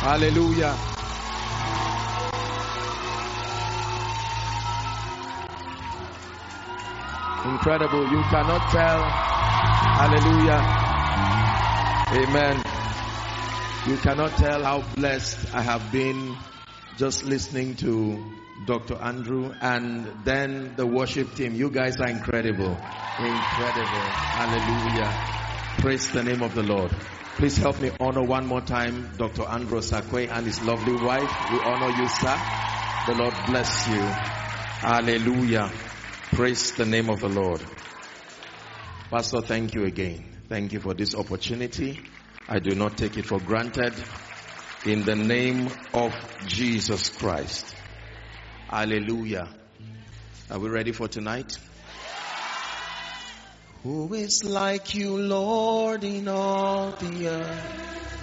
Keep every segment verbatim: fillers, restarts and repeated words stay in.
Hallelujah. Incredible. You cannot tell. Hallelujah. Amen. You cannot tell how blessed I have been just listening to Doctor Andrew and then the worship team. You guys are incredible. Incredible. Hallelujah. Praise the name of the Lord. Please help me honor one more time Doctor Andrew Sakwe and his lovely wife. We honor you, sir. The Lord bless you. Hallelujah. Praise the name of the Lord. Pastor, thank you again. Thank you for this opportunity. I do not take it for granted. In the name of Jesus Christ. Hallelujah. Are we ready for tonight? Who is like you, Lord, in all the earth?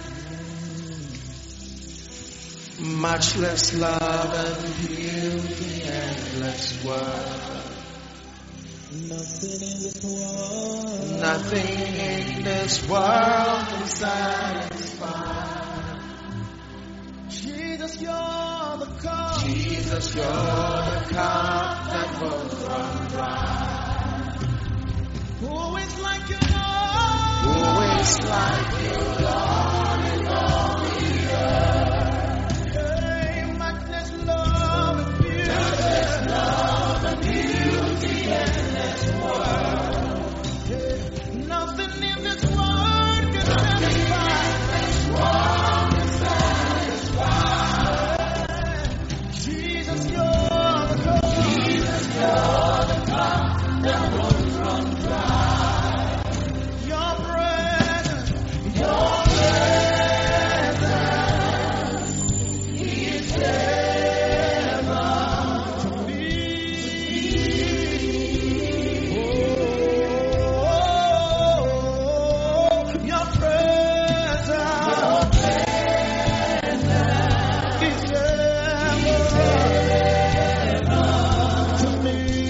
Matchless love and beauty, endless worth. Nothing in this world, nothing in this world can satisfy. Jesus, you're the cup. Jesus, you're the cup that will run dry. Who is like you, Lord? Who is like you, Lord, in all the earth? Hey, matchless love and beauty, matchless love and beauty, endless world. Hey, nothing in this world can satisfy. This world can satisfy. Jesus, you're the cup. Jesus, you're the cup that won't run dry. Your presence, your presence is heaven to me. Oh, your presence, your presence is heaven to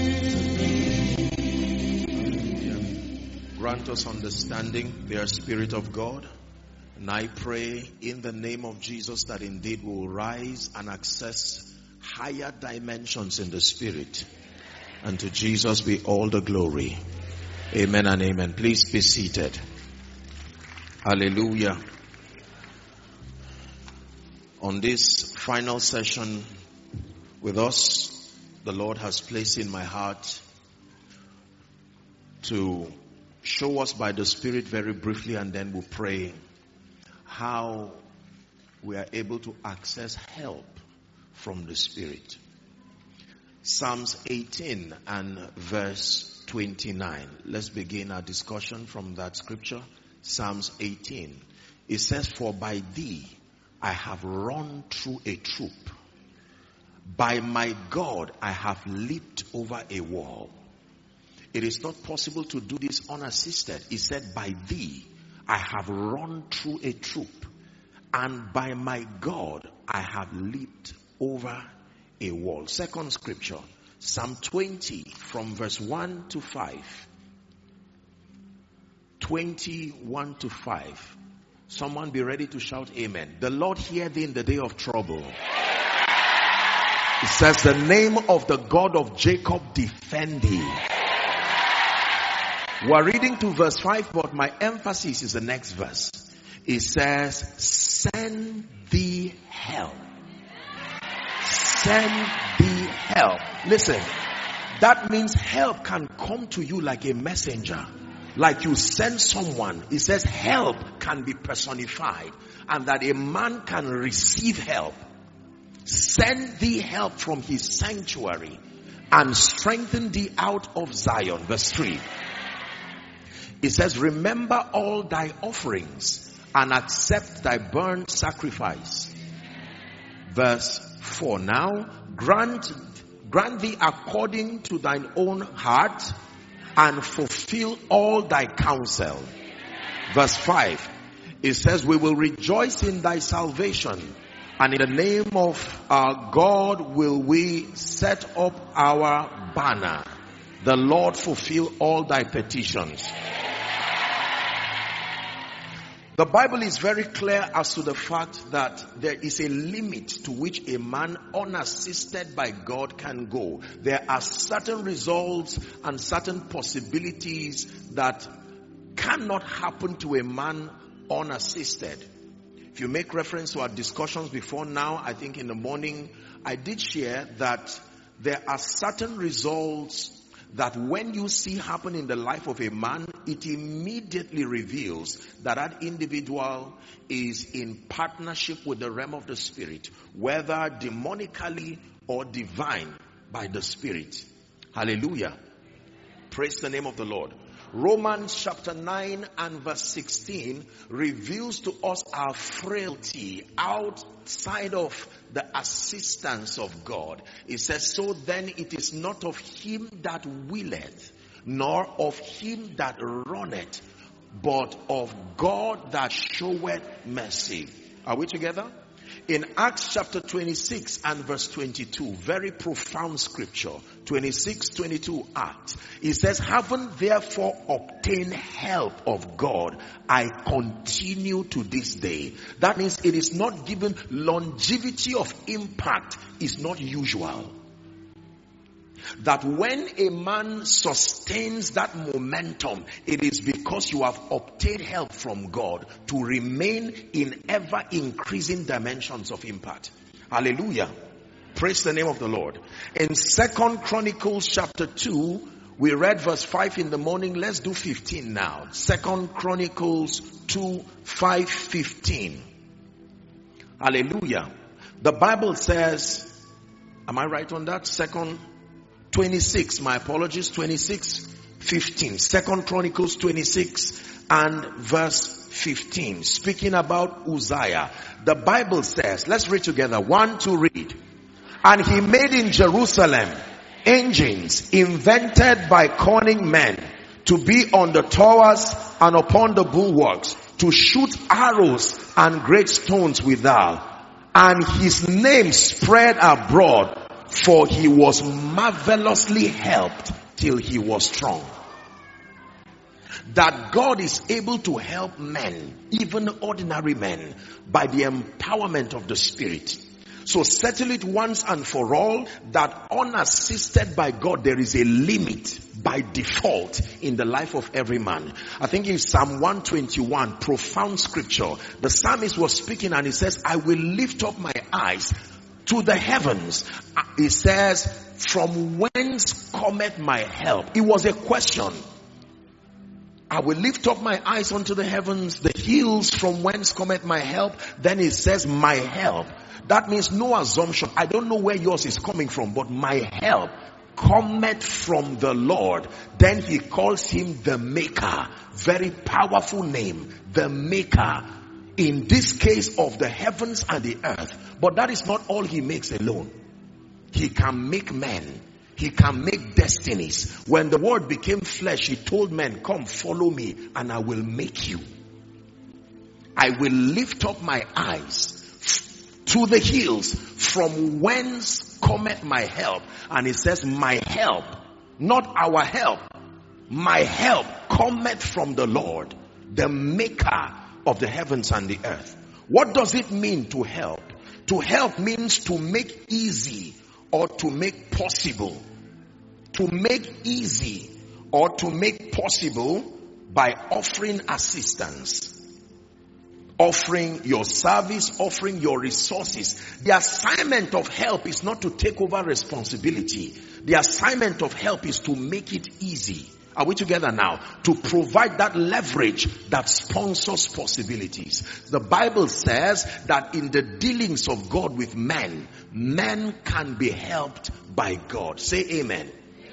me. Grant us understanding, dear Spirit of God. And I pray in the name of Jesus that indeed we will rise and access higher dimensions in the Spirit. And to Jesus be all the glory. Amen and amen. Please be seated. Hallelujah. On this final session with us, the Lord has placed in my heart to show us by the Spirit very briefly, and then we'll pray, how we are able to access help from the Spirit. Psalms eighteen and verse twenty-nine. Let's begin our discussion from that scripture. Psalms eighteen. It says, "For by thee I have run through a troop. By my God I have leaped over a wall." It is not possible to do this unassisted. He said, "By thee I have run through a troop, and by my God I have leaped over a wall." Second scripture, Psalm twenty from verse one to five. twenty-one to five. Someone be ready to shout amen. The Lord hear thee in the day of trouble. It says, "The name of the God of Jacob defend thee." We're reading to verse five, but my emphasis is the next verse. It says, "Send thee help. Send thee help." Listen, that means help can come to you like a messenger. Like you send someone. It says help can be personified, and that a man can receive help. Send thee help from his sanctuary, and strengthen thee out of Zion. Verse three. It says, "Remember all thy offerings, and accept thy burnt sacrifice." Verse four. "Now grant, grant thee according to thine own heart, and fulfill all thy counsel." Verse five. It says, "We will rejoice in thy salvation, and in the name of our God will we set up our banner. The Lord fulfill all thy petitions." The Bible is very clear as to the fact that there is a limit to which a man unassisted by God can go. There are certain results and certain possibilities that cannot happen to a man unassisted. If you make reference to our discussions before now, I think in the morning I did share that there are certain results that when you see happen in the life of a man, it immediately reveals that that individual is in partnership with the realm of the spirit, whether demonically or divine by the spirit. Hallelujah. Praise the name of the Lord. Romans chapter nine and verse sixteen reveals to us our frailty outside of the assistance of God. It says, so then it is not of him that willeth, nor of him that runneth, but of God that showeth mercy. Are we together? In Acts chapter twenty-six and verse twenty-two, very profound scripture, twenty-six, twenty-two Acts, it says, having therefore obtained help of God, I continue to this day. That means it is not given. Longevity of impact is not usual. That when a man sustains that momentum, it is because you have obtained help from God to remain in ever increasing dimensions of impact. Hallelujah. Praise the name of the Lord. In Second Chronicles chapter two, we read verse five in the morning. Let's do fifteen now. Second Chronicles two, five, fifteen. Hallelujah. The Bible says, am I right on that? Second twenty-six, my apologies, twenty-six, fifteen. Second Chronicles twenty-six and verse fifteen. Speaking about Uzziah, the Bible says, let's read together. One, two, read. And he made in Jerusalem engines invented by cunning men to be on the towers and upon the bulwarks, to shoot arrows and great stones withal. And his name spread abroad, for he was marvelously helped till he was strong. That God is able to help men, even ordinary men, by the empowerment of the Spirit. So settle it once and for all that unassisted by God, there is a limit by default in the life of every man. I think in Psalm one twenty-one, profound scripture, the psalmist was speaking and he says, I will lift up my eyes to the heavens. He says, from whence cometh my help? It was a question. I will lift up my eyes unto the heavens, the hills, from whence cometh my help? Then it says, my help. That means no assumption. I don't know where yours is coming from, but my help cometh from the Lord. Then he calls him the Maker. Very powerful name. The Maker. In this case of the heavens and the earth. But that is not all he makes alone. He can make men. He can make destinies. When the word became flesh, he told men, come follow me and I will make you. I will lift up my eyes to the hills, from whence cometh my help. And it says, my help, not our help, my help cometh from the Lord, the Maker of the heavens and the earth. What does it mean to help? To help means to make easy or to make possible. To make easy or to make possible by offering assistance. Offering your service, offering your resources. The assignment of help is not to take over responsibility. The assignment of help is to make it easy. Are we together now? To provide that leverage that sponsors possibilities. The Bible says that in the dealings of God with men, men can be helped by God. Say amen.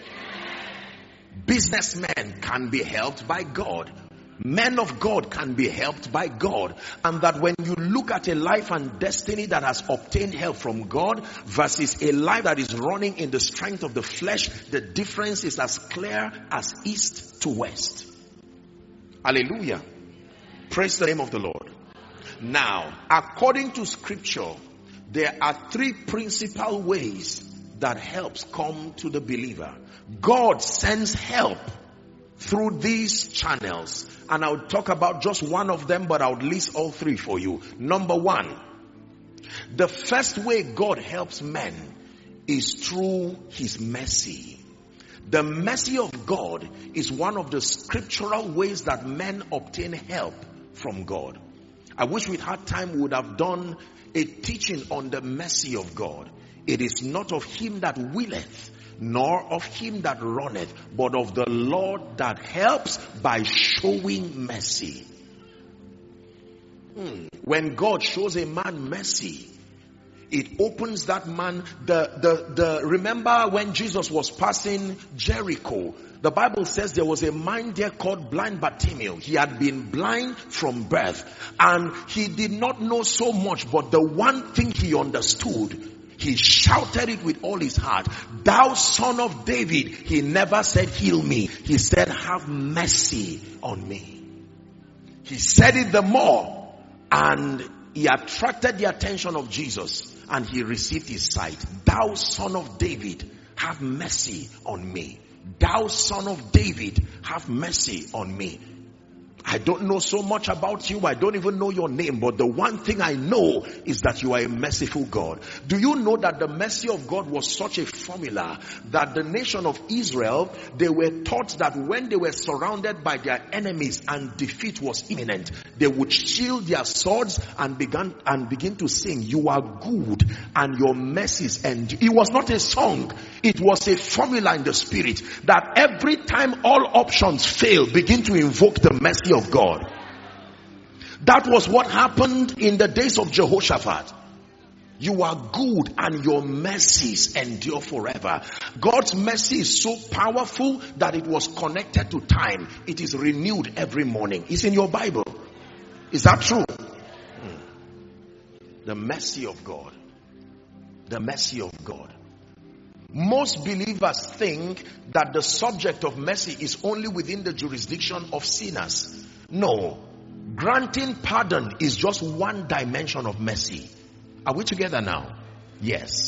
Businessmen can be helped by God. Men of God can be helped by God. And that when you look at a life and destiny that has obtained help from God versus a life that is running in the strength of the flesh, the difference is as clear as east to west. Hallelujah. Praise the name of the Lord. Now, according to scripture, there are three principal ways that helps come to the believer. God sends help through these channels. And I would talk about just one of them, but I would list all three for you. Number one, the first way God helps men is through his mercy. The mercy of God is one of the scriptural ways that men obtain help from God. I wish we'd had time, we would have done a teaching on the mercy of God. It is not of him that willeth, nor of him that runneth, but of the Lord that helps by showing mercy. Hmm. When God shows a man mercy, it opens that man. The, the, the, remember when Jesus was passing Jericho, the Bible says there was a man there called blind Bartimaeus. He had been blind from birth, and he did not know so much, but the one thing he understood, he shouted it with all his heart. Thou son of David. He never said heal me. He said have mercy on me. He said it the more, and he attracted the attention of Jesus, and he received his sight. Thou son of David, have mercy on me. Thou son of David, have mercy on me. I don't know so much about you. I don't even know your name. But the one thing I know is that you are a merciful God. Do you know that the mercy of God was such a formula that the nation of Israel, they were taught that when they were surrounded by their enemies and defeat was imminent, they would shield their swords and began and begin to sing, you are good and your mercies end. It was not a song. It was a formula in the spirit that every time all options fail, begin to invoke the mercy of God. That was what happened in the days of Jehoshaphat. You are good and your mercies endure forever. God's mercy is so powerful that it was connected to time. It is renewed every morning. It's in your Bible. Is that true? Hmm. The mercy of God. The mercy of God. Most believers think that the subject of mercy is only within the jurisdiction of sinners. No. Granting pardon is just one dimension of mercy. Are we together now? Yes.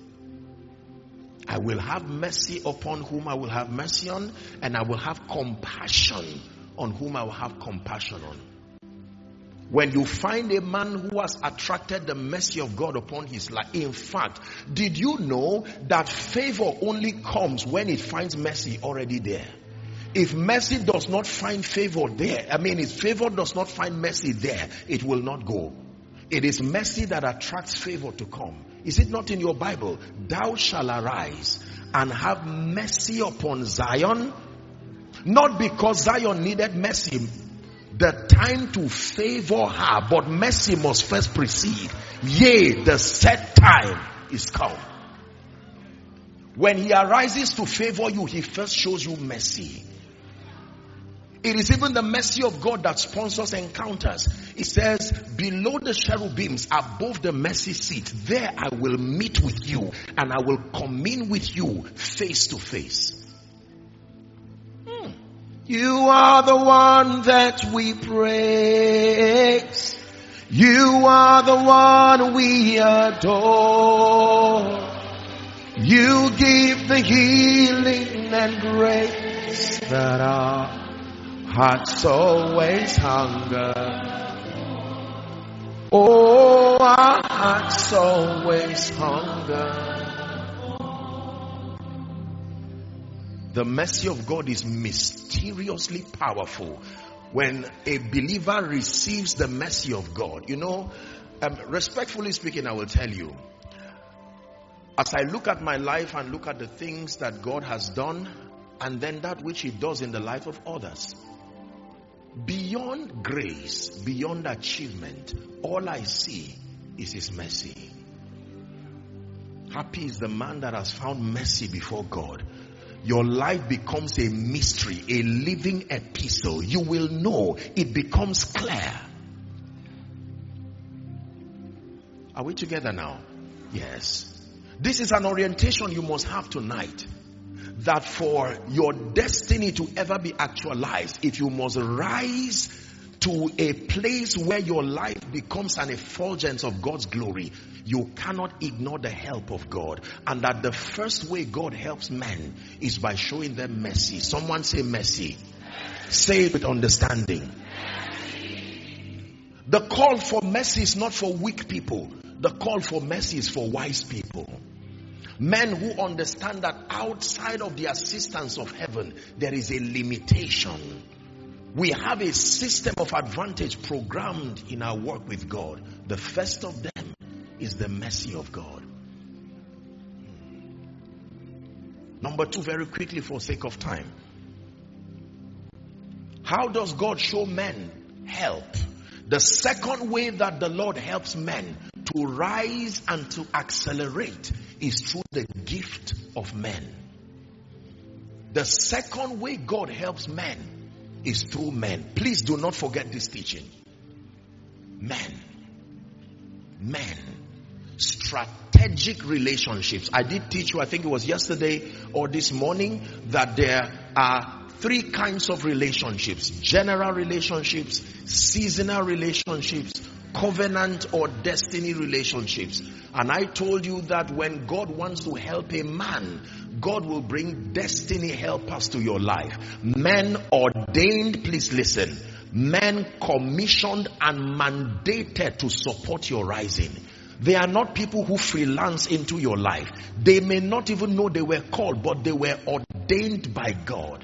I will have mercy upon whom I will have mercy on, and I will have compassion on whom I will have compassion on. When you find a man who has attracted the mercy of God upon his life, in fact, did you know that favor only comes when it finds mercy already there? If mercy does not find favor there, I mean, if favor does not find mercy there, it will not go. It is mercy that attracts favor to come. Is it not in your Bible? Thou shalt arise and have mercy upon Zion. Not because Zion needed mercy, the time to favor her, but mercy must first precede. Yea, the set time is come. When he arises to favor you, he first shows you mercy. It is even the mercy of God that sponsors encounters. It says, below the cherubims, above the mercy seat, there I will meet with you and I will commune with you face to face. Hmm. You are the one that we praise. You are the one we adore. You give the healing and grace that our hearts always hunger. Oh, our hearts always hunger. The mercy of God is mysteriously powerful. When a believer receives the mercy of God, you know, um, respectfully speaking, I will tell you, as I look at my life and look at the things that God has done, and then that which he does in the life of others, beyond grace, beyond achievement, all I see is his mercy. Happy is the man that has found mercy before God. Your life becomes a mystery, a living epistle. You will know, it becomes clear. Are we together now? Yes. This is an orientation you must have tonight. That for your destiny to ever be actualized, if you must rise to a place where your life becomes an effulgence of God's glory, you cannot ignore the help of God. And that the first way God helps men is by showing them mercy. Someone say mercy. Say it with understanding. The call for mercy is not for weak people. The call for mercy is for wise people. Men who understand that outside of the assistance of heaven, there is a limitation. We have a system of advantage programmed in our work with God. The first of them is the mercy of God. Number two, very quickly for sake of time. How does God show men help? The second way that the Lord helps men to rise and to accelerate is through the gift of men. The second way God helps men is through men. Please do not forget this teaching. Men. Men. Strategic relationships. I did teach you, I think it was yesterday or this morning, that there are three kinds of relationships: general relationships, seasonal relationships, covenant or destiny relationships. And I told you that when God wants to help a man, God will bring destiny helpers to your life. Men ordained, please listen, men commissioned and mandated to support your rising. They are not people who freelance into your life. They may not even know they were called, but they were ordained by God.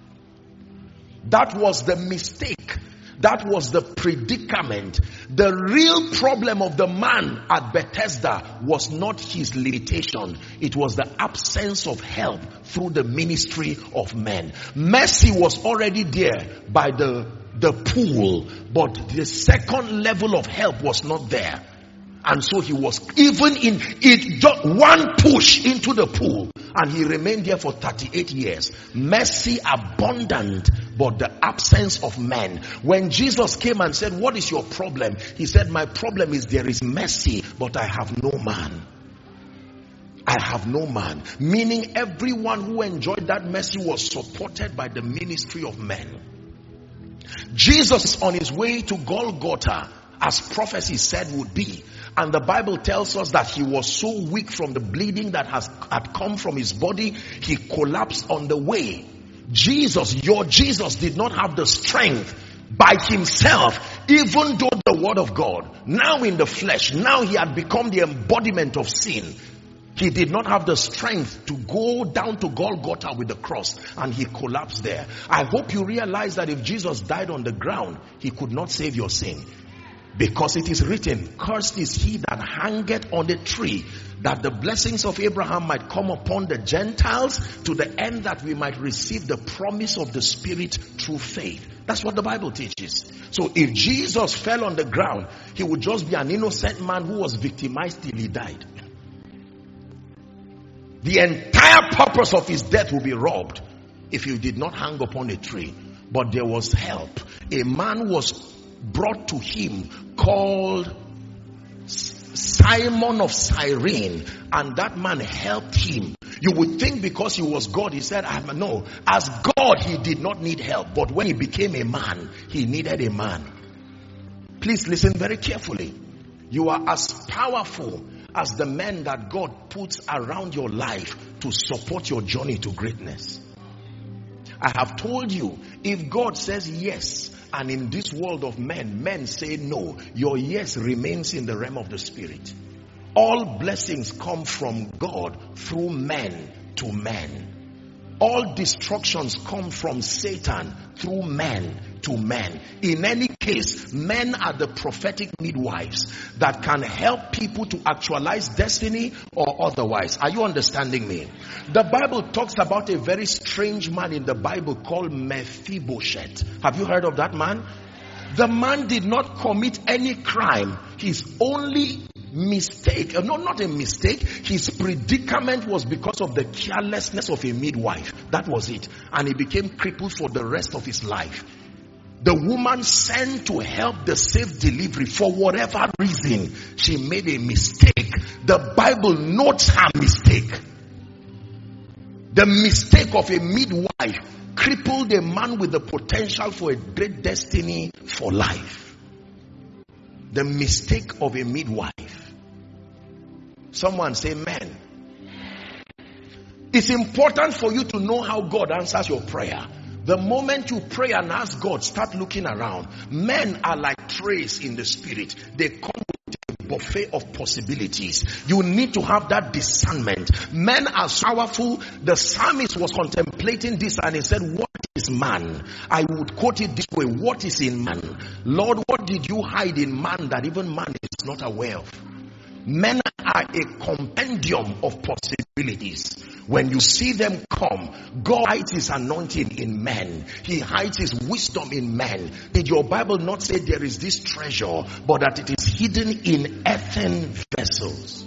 That was the mistake. That was the predicament. The real problem of the man at Bethesda was not his limitation. It was the absence of help through the ministry of men. Mercy was already there by the, the pool, but the second level of help was not there. And so he was even in it, just one push into the pool, and he remained there for thirty-eight years. Mercy abundant, but the absence of men. When Jesus came and said, "What is your problem?" He said, "My problem is there is mercy, but I have no man. I have no man." Meaning everyone who enjoyed that mercy was supported by the ministry of men. Jesus on his way to Golgotha, as prophecy said would be, and the Bible tells us that he was so weak from the bleeding that has had come from his body, he collapsed on the way. Jesus, your Jesus, did not have the strength by himself, even though the word of God, now in the flesh, now he had become the embodiment of sin. He did not have the strength to go down to Golgotha with the cross, and he collapsed there. I hope you realize that if Jesus died on the ground, he could not save your sin. Because it is written, "Cursed is he that hangeth on the tree, that the blessings of Abraham might come upon the Gentiles, to the end that we might receive the promise of the Spirit through faith." That's what the Bible teaches. So if Jesus fell on the ground, he would just be an innocent man who was victimized till he died. The entire purpose of his death will be robbed if he did not hang upon a tree. But there was help. A man was brought to him called Simon of Cyrene, and that man helped him. You would think because he was God, he said, "I no." As God, he did not need help, but when he became a man, he needed a man. Please listen very carefully. You are as powerful as the men that God puts around your life to support your journey to greatness. I have told you, if God says yes, and in this world of men, men say no, your yes remains in the realm of the Spirit. All blessings come from God through men to men. All destructions come from Satan through men to men. In any case, men are the prophetic midwives that can help people to actualize destiny or otherwise. Are you understanding me? The Bible talks about a very strange man in the Bible called Mephibosheth. Have you heard of that man? The man did not commit any crime. His only mistake, no, not a mistake, his predicament was because of the carelessness of a midwife. That was it. And he became crippled for the rest of his life. The woman sent to help the safe delivery, for whatever reason, she made a mistake. The Bible notes her mistake. The mistake of a midwife crippled a man with the potential for a great destiny for life. The mistake of a midwife. Someone say amen. It's important for you to know how God answers your prayer. The moment you pray and ask God, start looking around. Men are like trays in the spirit. They come with a buffet of possibilities. You need to have that discernment. Men are powerful. The psalmist was contemplating this and he said, what is man? I would quote it this way. What is in man? Lord, what did you hide in man that even man is not aware of? Men are a compendium of possibilities. When you see them come, God hides his anointing in men. He hides his wisdom in men. Did your Bible not say there is this treasure, but that it is hidden in earthen vessels?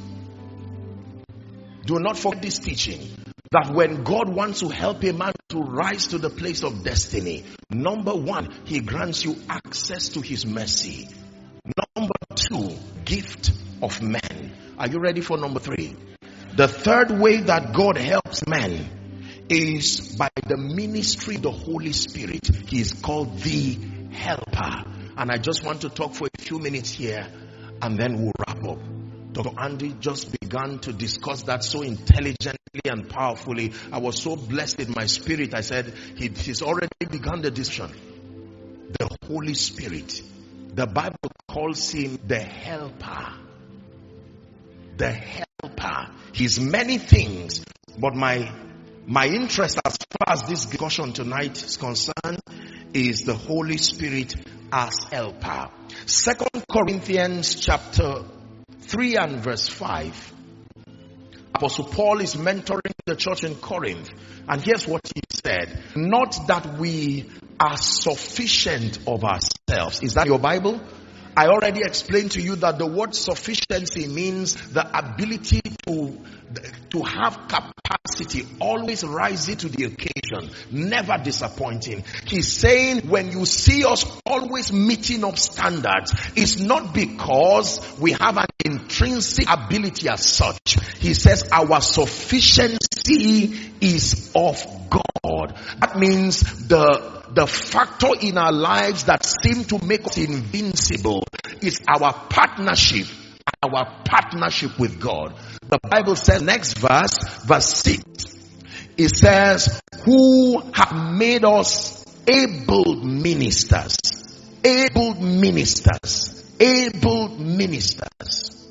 Do not forget this teaching, that when God wants to help a man to rise to the place of destiny, number one, he grants you access to his mercy. Number two, gift of men. Are you ready for number three? The third way that God helps men is by the ministry of the Holy Spirit. He is called the helper. And I just want to talk for a few minutes here and then we'll wrap up. Doctor Andy just began to discuss that so intelligently and powerfully. I was so blessed in my spirit. I said, he, he's already begun the discussion. The Holy Spirit. The Bible calls him the helper. The helper. He's many things, but my my interest as far as this discussion tonight is concerned is the Holy Spirit as helper. Second Corinthians chapter three and verse five. Apostle Paul is mentoring the church in Corinth, and here's what he said: not that we are sufficient of ourselves. Is that your Bible? I already explained to you that the word sufficiency means the ability to, to have capacity, always rising to the occasion, never disappointing. He's saying when you see us always meeting up standards, it's not because we have an intrinsic ability as such. He says our sufficiency is of God. That means the The factor in our lives that seem to make us invincible is our partnership, our partnership with God. The Bible says, next verse, verse six, it says, who have made us able ministers, able ministers, able ministers.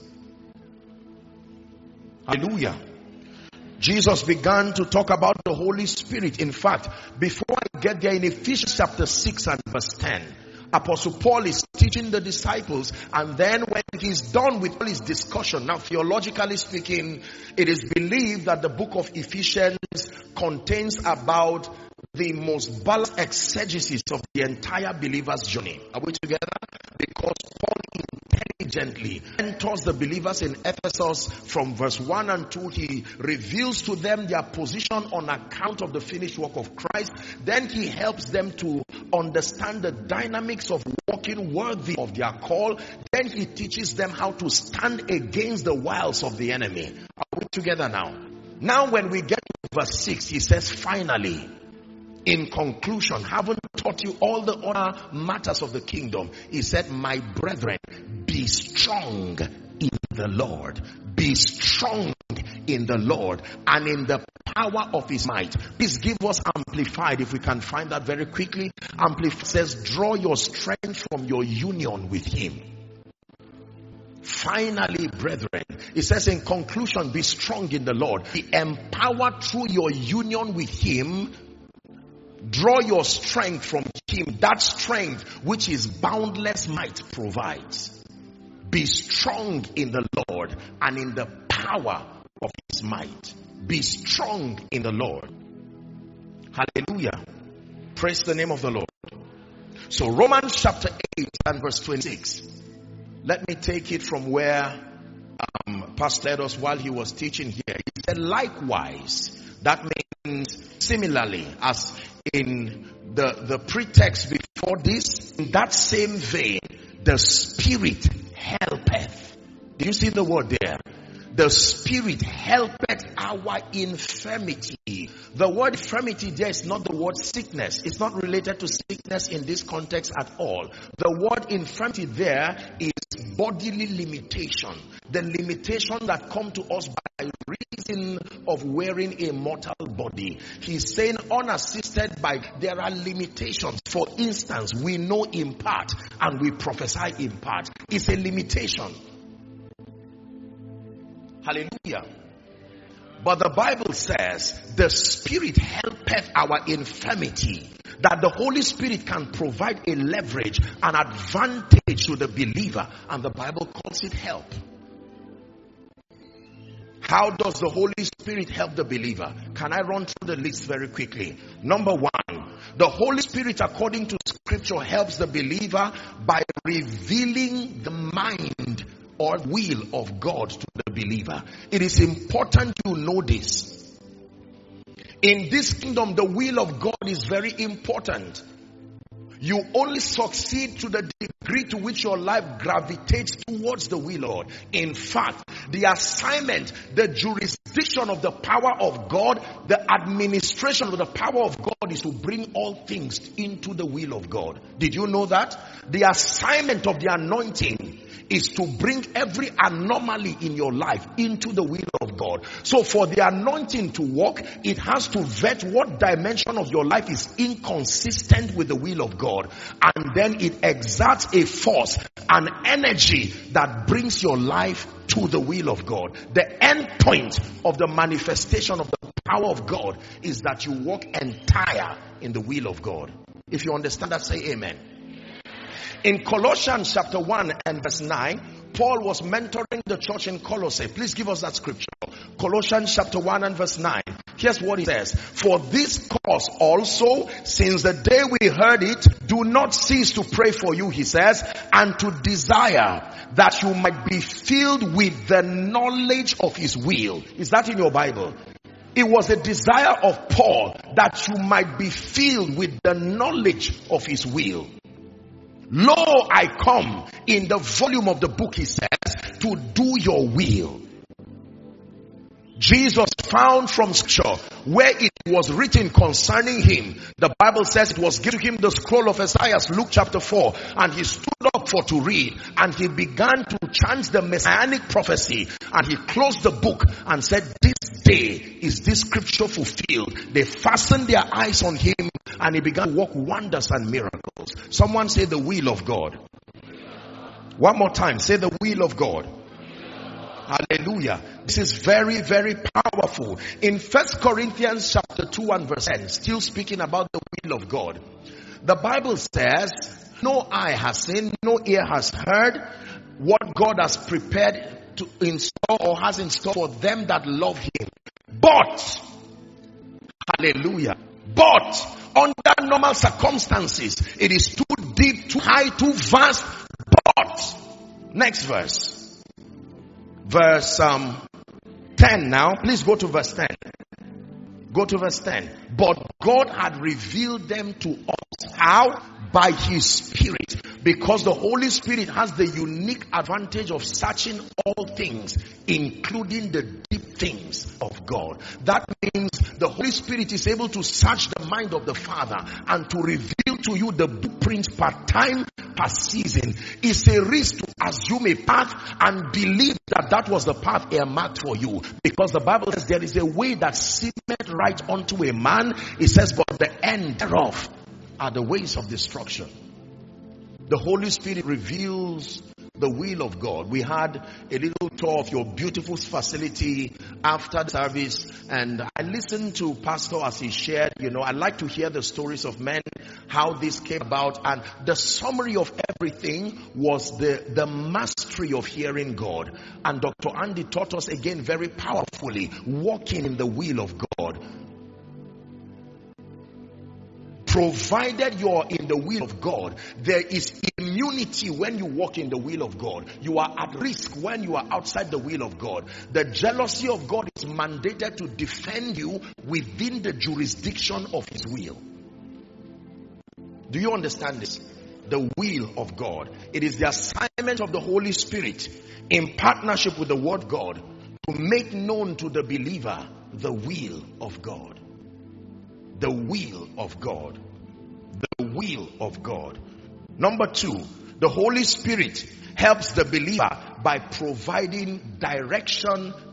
Hallelujah. Jesus began to talk about the Holy Spirit. In fact, before I get there, in Ephesians chapter six and verse ten, Apostle Paul is teaching the disciples, and then when he's done with all his discussion, now theologically speaking, it is believed that the book of Ephesians contains about the most balanced exegesis of the entire believer's journey. Are we together? Because Paul intelligently enters the believers in Ephesus from verse one and two. He reveals to them their position on account of the finished work of Christ. Then he helps them to understand the dynamics of walking worthy of their call. Then he teaches them how to stand against the wiles of the enemy. Are we together now? Now when we get to verse six, he says, finally, in conclusion, having taught you all the other matters of the kingdom, he said, my brethren, be strong in the Lord. Be strong in the Lord and in the power of his might. Please give us Amplified, if we can find that very quickly. Amplified says, draw your strength from your union with him. Finally, brethren, it says in conclusion, be strong in the Lord. Be empowered through your union with him. Draw your strength from him, that strength which his boundless might provides. Be strong in the Lord and in the power of his might. Be strong in the Lord. Hallelujah. Praise the name of the Lord. So Romans chapter eight and verse twenty-six. Let me take it from where um, Pastor led us while he was teaching here. He said, likewise, that means similarly as in the, the pretext before this, in that same vein, the Spirit helpeth. Do you see the word there? The Spirit helpeth our infirmity. The word infirmity there is not the word sickness. It's not related to sickness in this context at all. The word infirmity there is bodily limitation. The limitation that come to us by reason season of wearing a mortal body. He's saying unassisted by, there are limitations. For instance, we know in part and we prophesy in part. It's a limitation. Hallelujah. But the Bible says the Spirit helpeth our infirmity. That the Holy Spirit can provide a leverage, an advantage to the believer. And the Bible calls it help. How does the Holy Spirit help the believer? Can I run through the list very quickly? Number one, the Holy Spirit, according to Scripture, helps the believer by revealing the mind or will of God to the believer. It is important you know this. In this kingdom, the will of God is very important. You only succeed to the degree to which your life gravitates towards the will of God. In fact, the assignment, the jurisdiction of the power of God, the administration of the power of God is to bring all things into the will of God. Did you know that? The assignment of the anointing is to bring every anomaly in your life into the will of God. So for the anointing to work, it has to vet what dimension of your life is inconsistent with the will of God. And then it exerts a force, an energy that brings your life to the will of God. The end point of the manifestation of the power of God is that you walk entire in the will of God. If you understand that, say amen. In Colossians chapter one and verse nine, Paul was mentoring the church in Colossae. Please give us that scripture. Colossians chapter one and verse nine. Here's what he says. For this cause also, since the day we heard it, do not cease to pray for you, he says, and to desire that you might be filled with the knowledge of his will. Is that in your Bible? It was a desire of Paul that you might be filled with the knowledge of his will. Lo, I come in the volume of the book, he says, to do your will. Jesus found from scripture where it was written concerning him. The Bible says it was given to him the scroll of Isaiah, Luke chapter four, and he stood up for to read, and he began to chant the messianic prophecy, and he closed the book and said, this day is this scripture fulfilled. They fastened their eyes on him, and he began to work wonders and miracles. Someone say the will of God. One more time, say the will of God. Hallelujah. This is very, very powerful. In First Corinthians chapter two and verse ten, still speaking about the will of God, the Bible says, no eye has seen, no ear has heard what God has prepared to install or has in store for them that love him. But, hallelujah, but under normal circumstances, it is too deep, too high, too vast. But, next verse. Verse um, ten now. Please go to verse ten. Go to verse ten. But God had revealed them to us. How? By his Spirit. Because the Holy Spirit has the unique advantage of searching all things, including the deep things of God. That means the Holy Spirit is able to search the mind of the Father and to reveal to you the blueprints per time, per season. It's a risk to assume a path and believe that that was the path earmarked for you. Because the Bible says there is a way that seemeth right unto a man. It says, but the end thereof are the ways of destruction. The Holy Spirit reveals the will of God. We had a little tour of your beautiful facility after the service, and I listened to Pastor as he shared. You know, I like to hear the stories of men, how this came about, and the summary of everything was the, the mastery of hearing God. And Doctor Andy taught us again very powerfully, walking in the will of God. Provided you're in the will of God, there is immunity when you walk in the will of God. You are at risk when you are outside the will of God. The jealousy of God is mandated to defend you within the jurisdiction of his will. Do you understand this? The will of God. It is the assignment of the Holy Spirit in partnership with the Word God to make known to the believer the will of God. The will of God. The will of God. Number two, the Holy Spirit helps the believer by providing direction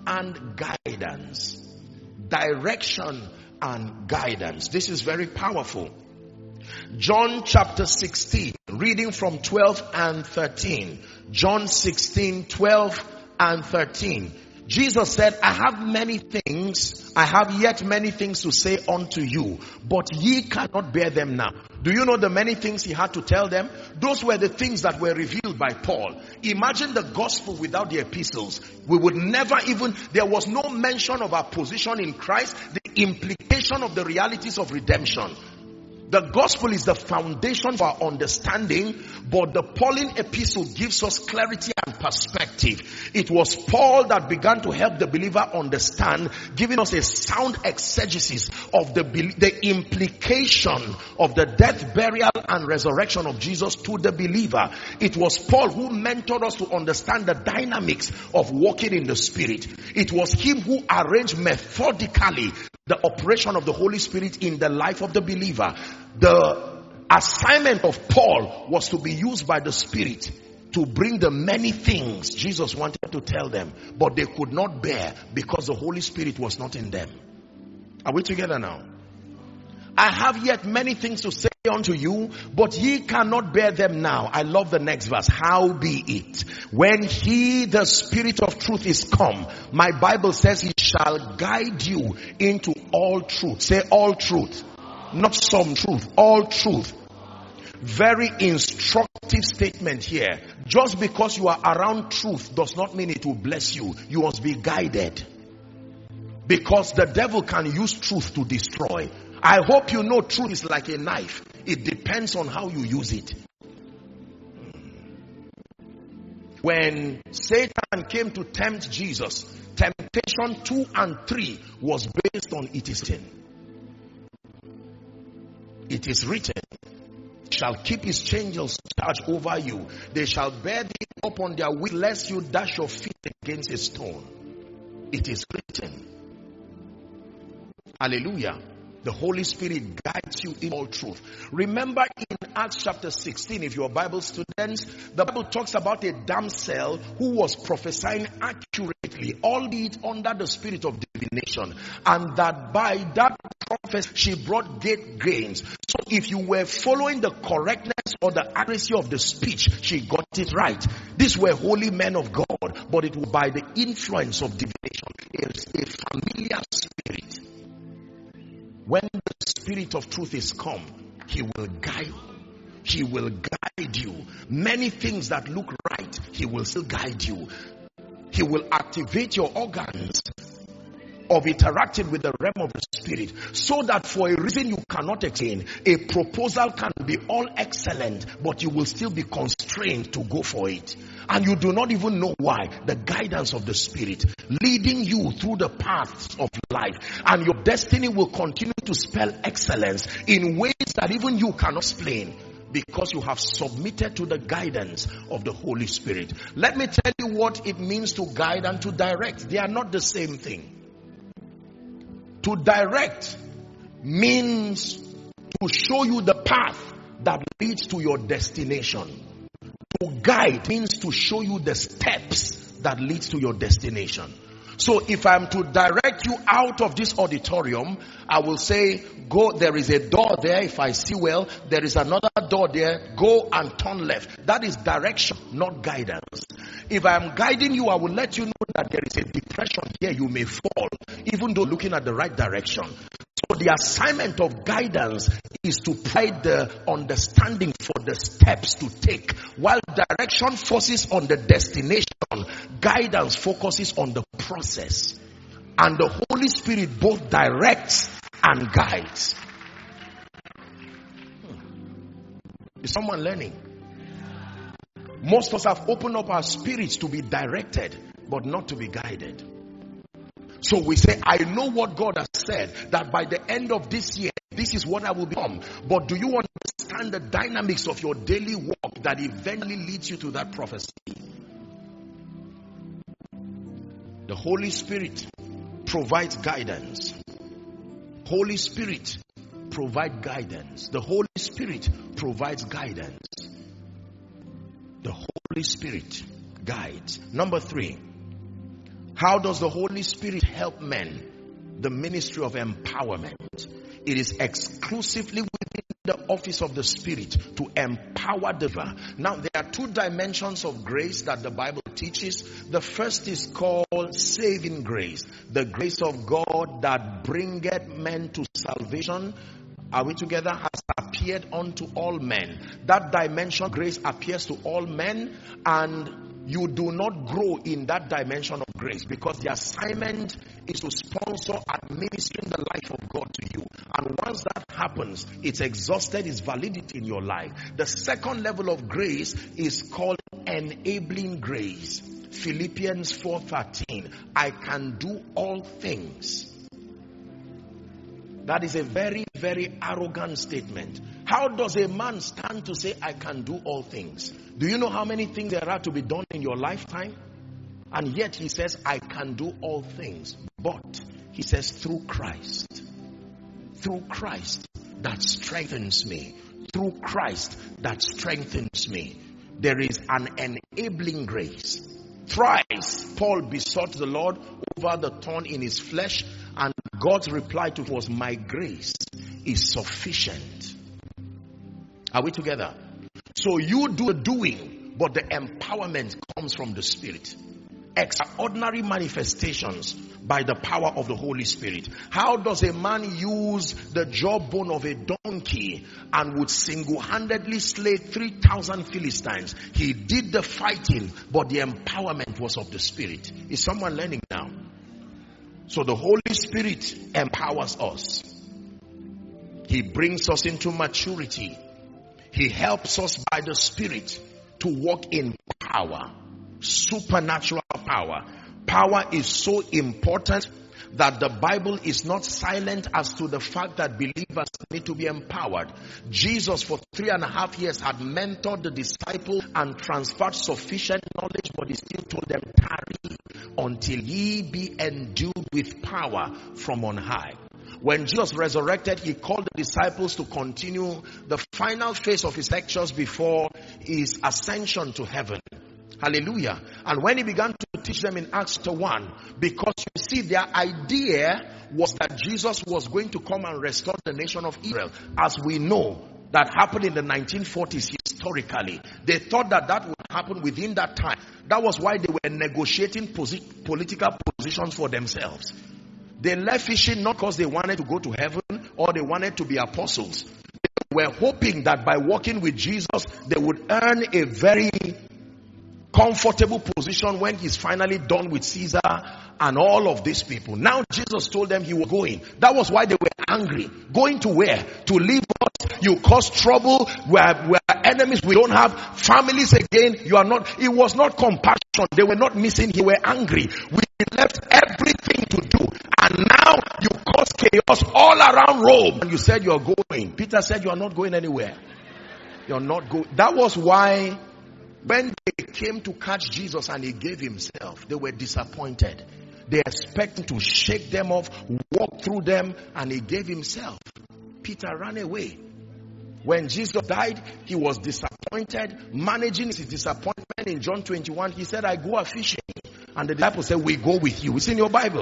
and guidance. Direction and guidance. This is very powerful. John chapter sixteen, reading from twelve and thirteen. John sixteen, twelve and thirteen. Jesus said, I have many things, I have yet many things to say unto you, but ye cannot bear them now. Do you know the many things he had to tell them? Those were the things that were revealed by Paul. Imagine the gospel without the epistles. We would never even, there was no mention of our position in Christ, the implication of the realities of redemption. The gospel is the foundation for our understanding, but the Pauline epistle gives us clarity and perspective. It was Paul that began to help the believer understand, giving us a sound exegesis of the, the implication of the death, burial, and resurrection of Jesus to the believer. It was Paul who mentored us to understand the dynamics of walking in the Spirit. It was him who arranged methodically the operation of the Holy Spirit in the life of the believer. The assignment of Paul was to be used by the Spirit to bring the many things Jesus wanted to tell them, but they could not bear because the Holy Spirit was not in them. Are we together now? I have yet many things to say unto you, but ye cannot bear them now. I love the next verse. How be it, when he, the Spirit of truth, is come, my Bible says he shall guide you into all truth. Say all truth. Not some truth, all truth. Very instructive statement here. Just because you are around truth does not mean it will bless you. You must be guided. Because the devil can use truth to destroy. I hope you know truth is like a knife. It depends on how you use it. When Satan came to tempt Jesus, temptation two and three was based on it is written. It is written, shall keep his angels charge over you. They shall bear thee up on their wings, lest you dash your feet against a stone. It is written. Hallelujah. The Holy Spirit guides you in all truth. Remember in Acts chapter sixteen, if you're Bible students, the Bible talks about a damsel who was prophesying accurately, albeit under the spirit of divination, and that by that prophecy she brought great gains. So if you were following the correctness or the accuracy of the speech, she got it right. These were holy men of God, but it was by the influence of divination. It's a familiar spirit. When the Spirit of truth is come, he will guide you. He will guide you. Many things that look right, he will still guide you. He will activate your organs of interacting with the realm of the Spirit, so that for a reason you cannot explain, a proposal can be all excellent, but you will still be constrained to go for it. And you do not even know why. The guidance of the Spirit leading you through the paths of life, and your destiny will continue to spell excellence in ways that even you cannot explain, because you have submitted to the guidance of the Holy Spirit. Let me tell you what it means to guide and to direct. They are not the same thing. To direct means to show you the path that leads to your destination. To guide means to show you the steps that leads to your destination. So if I'm to direct you out of this auditorium, I will say, go, there is a door there. If I see well, there is another door there. Go and turn left. That is direction, not guidance. If I am guiding you, I will let you know that there is a depression here. You may fall, even though looking at the right direction. So the assignment of guidance is to provide the understanding for the steps to take, while direction focuses on the destination, guidance focuses on the process. And the Holy Spirit both directs and guides. Is someone learning? Most of us have opened up our spirits to be directed, but not to be guided. So we say, I know what God has said, that by the end of this year, this is what I will become. But do you understand the dynamics of your daily walk that eventually leads you to that prophecy? The Holy Spirit provides guidance. Holy Spirit provides guidance. The Holy Spirit provides guidance. The Holy Spirit guides. Number three, How does the Holy Spirit help men? The ministry of empowerment. It is exclusively within the office of the Spirit to empower the believer. Now, there are two dimensions of grace that the Bible teaches. The first is called saving grace. The grace of God that bringeth men to salvation. Are we together? Has appeared unto all men. That dimension, grace, appears to all men, and you do not grow in that dimension of grace because the assignment is to sponsor administering the life of God to you. And once that happens, it's exhausted its validity in your life. The second level of grace is called enabling grace. Philippians four thirteen. I can do all things. That is a very, very arrogant statement. How does a man stand to say, I can do all things? Do you know how many things there are to be done in your lifetime? And yet he says, I can do all things. But he says, through Christ. Through Christ that strengthens me. Through Christ that strengthens me. There is an enabling grace. Thrice Paul besought the Lord over the thorn in his flesh, and God's reply to it was, my grace is sufficient. Are we together? So you do the doing, but the empowerment comes from the Spirit. Extraordinary manifestations by the power of the Holy Spirit. How does a man use the jawbone of a donkey and would single-handedly slay three thousand Philistines? He did the fighting, but the empowerment was of the Spirit. Is someone learning now? So the Holy Spirit empowers us. He brings us into maturity. He helps us by the Spirit to walk in power. Supernatural power. Power is so important that the Bible is not silent as to the fact that believers need to be empowered. Jesus for three and a half years had mentored the disciples and transferred sufficient knowledge, but he still told them, tarry until ye be endued with power from on high. When Jesus resurrected, he called the disciples to continue the final phase of his lectures before his ascension to heaven. Hallelujah. And when he began to teach them in Acts chapter one, because you see, their idea was that Jesus was going to come and restore the nation of Israel. As we know, that happened in the nineteen forties historically. They thought that that would happen within that time. That was why they were negotiating posi- political positions for themselves. They left fishing not because they wanted to go to heaven or they wanted to be apostles. They were hoping that by walking with Jesus, they would earn a very comfortable position when he's finally done with Caesar and all of these people. Now Jesus told them he was going. That was why they were angry. Going to where? To leave us. You cause trouble. We're, we're enemies. We don't have families again. You are not. It was not compassion. They were not missing. They were angry. We left everything to do. And now you cause chaos all around Rome. And you said you are going. Peter said you are not going anywhere. You're not going. That was why when they came to catch Jesus and he gave himself, they were disappointed. They expected to shake them off, walk through them, and he gave himself. Peter ran away. When Jesus died, he was disappointed. Managing his disappointment in John twenty-one, he said, I go a fishing. And the disciples said, we go with you. It's in your Bible.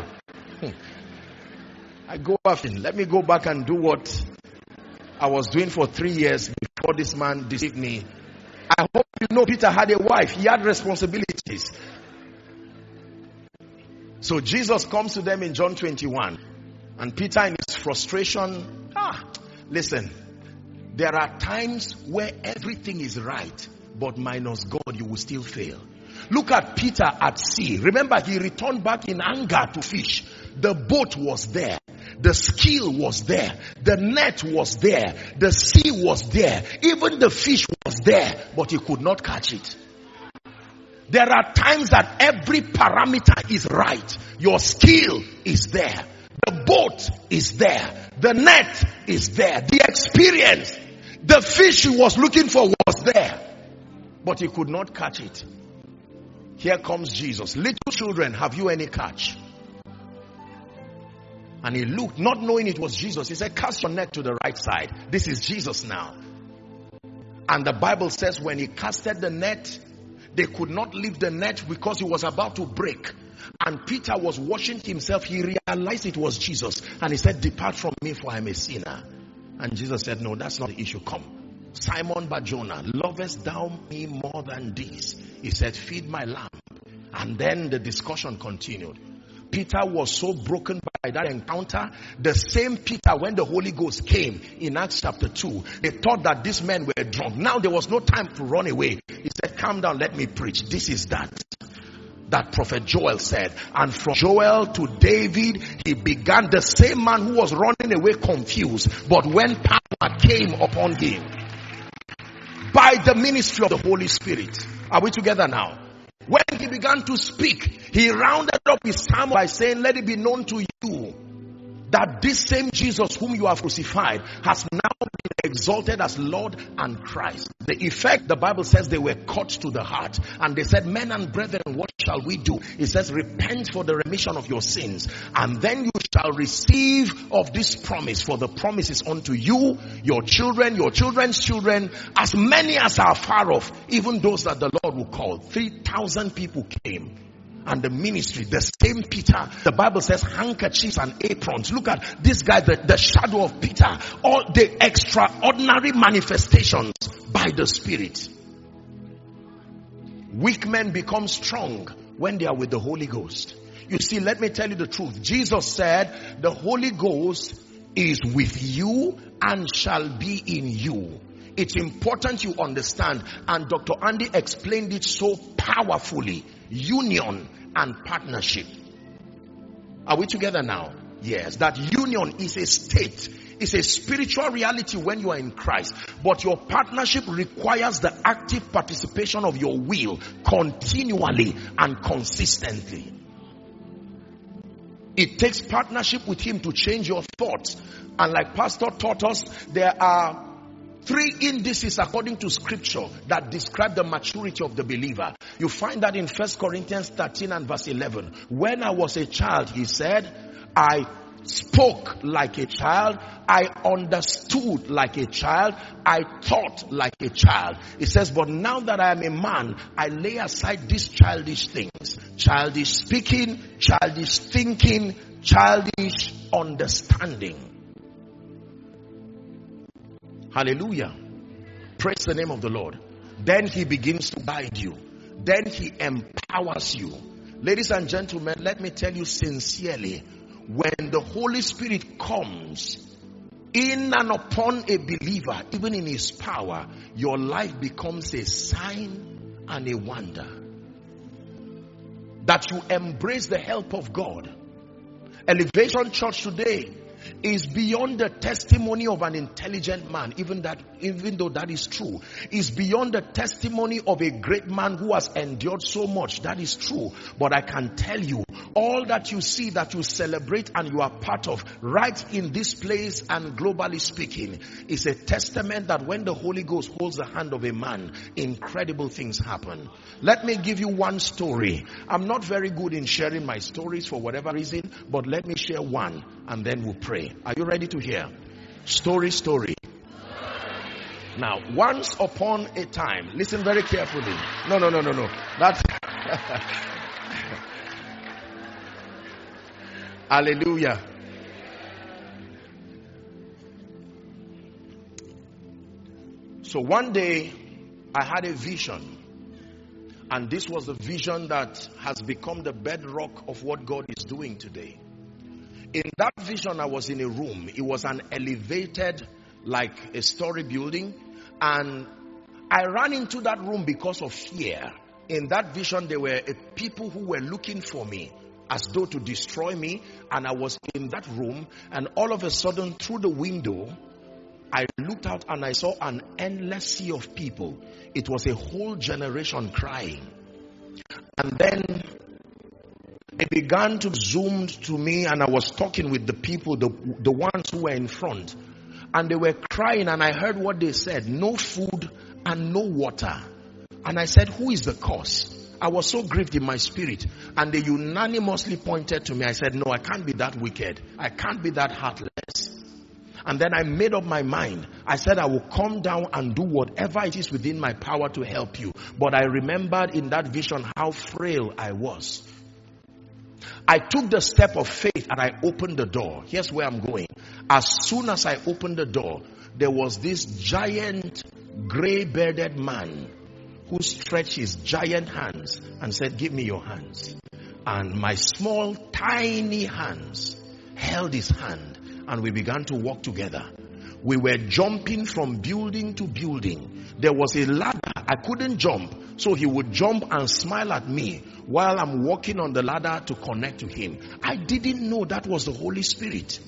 I go a fishing. Let me go back and do what I was doing for three years before this man deceived me. I hope you know Peter had a wife. He had responsibilities. So Jesus comes to them in John twenty-one. And Peter in his frustration, ah, listen, there are times where everything is right, but minus God, you will still fail. Look at Peter at sea. Remember, he returned back in anger to fish. The boat was there. The skill was there. The net was there. The sea was there. Even the fish was there, but he could not catch it. There are times that every parameter is right. Your skill is there. The boat is there. The net is there. The experience. The fish he was looking for was there, but he could not catch it. Here comes Jesus. Little children, have you any catch? And he looked, not knowing it was Jesus. He said, cast your net to the right side. This is Jesus now. And the Bible says when he casted the net, they could not leave the net because it was about to break. And Peter was washing himself. He realized it was Jesus. And he said, depart from me, for I am a sinner. And Jesus said, no, that's not the issue. Come. Simon Bar-Jonah, lovest thou me more than this? He said, feed my lamb. And then the discussion continued. Peter was so broken by that encounter. The same Peter, when the Holy Ghost came in Acts chapter two, they thought that these men were drunk. Now there was no time to run away. He said, calm down, let me preach. This is that. That prophet Joel said. And from Joel to David, he began, the same man who was running away confused. But when power came upon him, by the ministry of the Holy Spirit. Are we together now? When he began to speak, he rounded up his sermon by saying, let it be known to you that this same Jesus whom you have crucified has now been exalted as Lord and Christ. The effect, the Bible says, they were cut to the heart. And they said, men and brethren, what shall we do? It says, repent for the remission of your sins. And then you shall receive of this promise. For the promise is unto you, your children, your children's children, as many as are far off, even those that the Lord will call. Three thousand people came. And the ministry, the same Peter, the Bible says handkerchiefs and aprons. Look at this guy, the, the shadow of Peter. All the extraordinary manifestations by the Spirit. Weak men become strong when they are with the Holy Ghost. You see, let me tell you the truth. Jesus said, the Holy Ghost is with you and shall be in you. It's important you understand, and Doctor Andy explained it so powerfully. Union and partnership. Are we together now? Yes. That union is a state. It's a spiritual reality when you are in Christ. But your partnership requires the active participation of your will continually and consistently. It takes partnership with him to change your thoughts. And like Pastor taught us, there are three indices according to scripture that describe the maturity of the believer. You find that in First Corinthians thirteen and verse eleven. When I was a child, he said, I spoke like a child, I understood like a child, I thought like a child. It says, but now that I am a man, I lay aside these childish things. Childish speaking, childish thinking, childish understanding. Hallelujah. Praise the name of the Lord. Then he begins to guide you. Then he empowers you. Ladies and gentlemen, let me tell you sincerely, when the Holy Spirit comes in and upon a believer, even in his power, your life becomes a sign and a wonder. That you embrace the help of God. Elevation Church today is beyond the testimony of an intelligent man, even that, even though that is true. Is beyond the testimony of a great man who has endured so much. That is true. But I can tell you, all that you see, that you celebrate and you are part of right in this place and globally speaking, is a testament that when the Holy Ghost holds the hand of a man, incredible things happen. Let me give you one story. I'm not very good in sharing my stories for whatever reason, but let me share one and then we'll pray. Are you ready to hear? Story, story. Now, once upon a time, listen very carefully. No, no, no, no, no. That's hallelujah. So one day, I had a vision. And this was the vision that has become the bedrock of what God is doing today. In that vision, I was in a room. It was an elevated, like a story building. And I ran into that room because of fear. In that vision, there were people who were looking for me as though to destroy me. And I was in that room. And all of a sudden, through the window, I looked out and I saw an endless sea of people. It was a whole generation crying. And then it began to zoom to me, and I was talking with the people, the, the ones who were in front. And they were crying, and I heard what they said. No food and no water. And I said, who is the cause? I was so grieved in my spirit. And they unanimously pointed to me. I said, no, I can't be that wicked. I can't be that heartless. And then I made up my mind. I said, I will come down and do whatever it is within my power to help you. But I remembered in that vision how frail I was. I took the step of faith and I opened the door. Here's where I'm going. As soon as I opened the door, there was this giant gray-bearded man who stretched his giant hands and said, give me your hands. And my small, tiny hands held his hand and we began to walk together. We were jumping from building to building. There was a ladder. I couldn't jump. So he would jump and smile at me while I'm walking on the ladder to connect to him. I didn't know that was the Holy Spirit.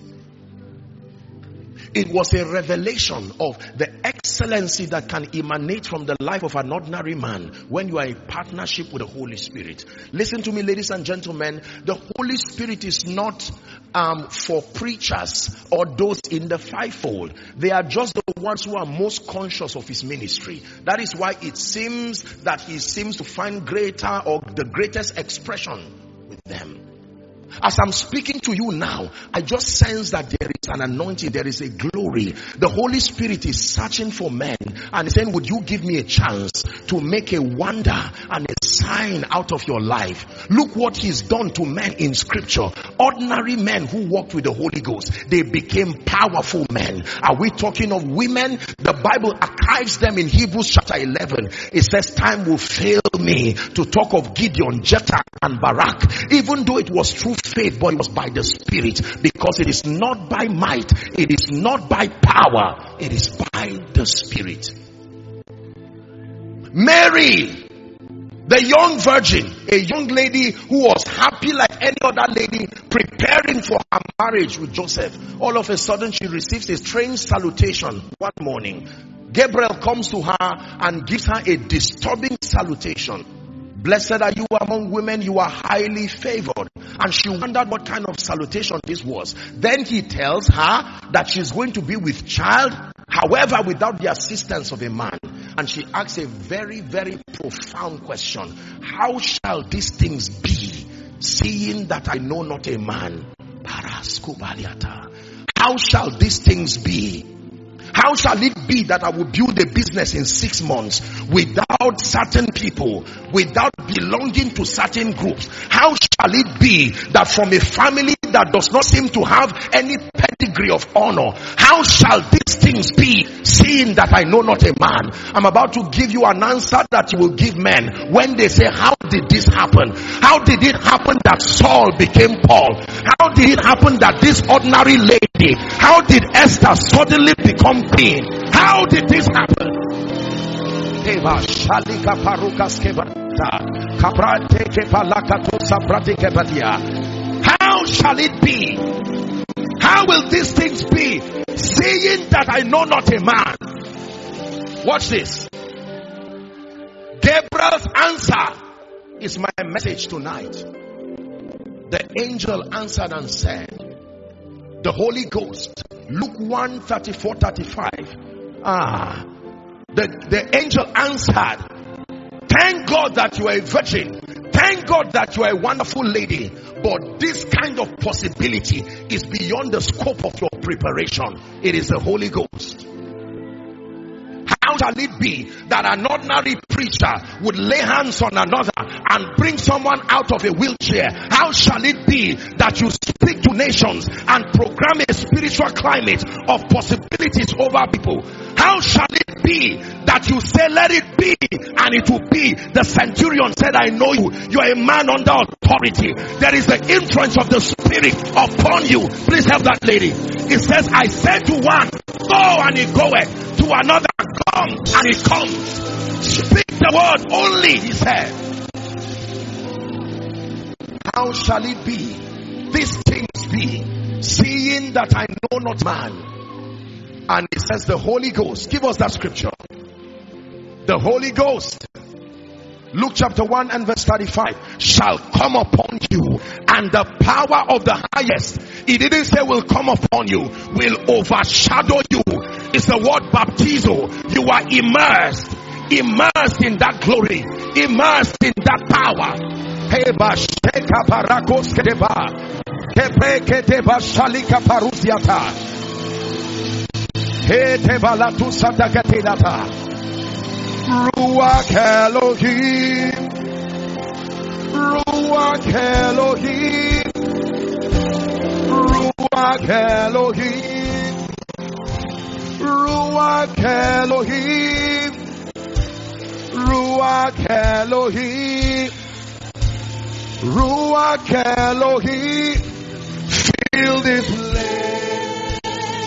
It was a revelation of the excellency that can emanate from the life of an ordinary man when you are in partnership with the Holy Spirit. Listen to me, ladies and gentlemen. The Holy Spirit is not um, for preachers or those in the fivefold. They are just the ones who are most conscious of his ministry. That is why it seems that he seems to find greater or the greatest expression with them. As I'm speaking to you now, I just sense that there is an anointing, there is a glory. The Holy Spirit is searching for men and he's saying, would you give me a chance to make a wonder and a sign out of your life? Look what he's done to men in scripture. Ordinary men who walked with the Holy Ghost, they became powerful men. Are we talking of women? The Bible archives them in Hebrews chapter eleven. It says, time will fail me to talk of Gideon, Jephthah and Barak, even though it was true faith, but it was by the Spirit, because it is not by might, it is not by power, it is by the Spirit. Mary, the young virgin, a young lady who was happy like any other lady, preparing for her marriage with Joseph. All of a sudden she receives a strange salutation one morning. Gabriel comes to her and gives her a disturbing salutation. Blessed are you among women, you are highly favored. And she wondered what kind of salutation this was. Then he tells her that she's going to be with child, however without the assistance of a man. And she asks a very, very profound question. How shall these things be, seeing that I know not a man? How shall these things be? How shall it be that I will build a business in six months without certain people, without belonging to certain groups? How shall it be that from a family that does not seem to have any pedigree of honor, how shall these things be, seeing that I know not a man? I'm about to give you an answer that you will give men when they say, how did this happen? How did it happen that Saul became Paul? How did it happen that this ordinary lady, how did Esther suddenly become queen? How did this happen? How shall it be? How will these things be, seeing that I know not a man? Watch this. Gabriel's answer is my message tonight. The angel answered and said, the Holy Ghost, Luke one, thirty-four, thirty-five. Ah, the, the angel answered, thank God that you are a virgin. Thank God that you are a wonderful lady. But this kind of possibility is beyond the scope of your preparation. It is the Holy Ghost. How shall it be that an ordinary preacher would lay hands on another and bring someone out of a wheelchair? How shall it be that you speak to nations and program a spiritual climate of possibilities over people? How shall it be that you say, let it be, and it will be? The centurion said, I know you. You are a man under authority. There is the influence of the Spirit upon you. Please help that lady. It says, I said to one, go, and he goeth. To another, come, and he comes. Speak the word only, he said. How shall it be, these things be, seeing that I know not man? And it says the Holy Ghost. Give us that scripture. The Holy Ghost, Luke chapter one and verse thirty-five, shall come upon you, and the power of the highest, it didn't say will come upon you, will overshadow you. It's the word baptizo. You are immersed, immersed in that glory, immersed in that power. Ruach Elohim, Ruach Ruach Elohim, Ruach Elohim, Ruach Elohim, Ruach Elohim, Ruach Elohim, fill this place.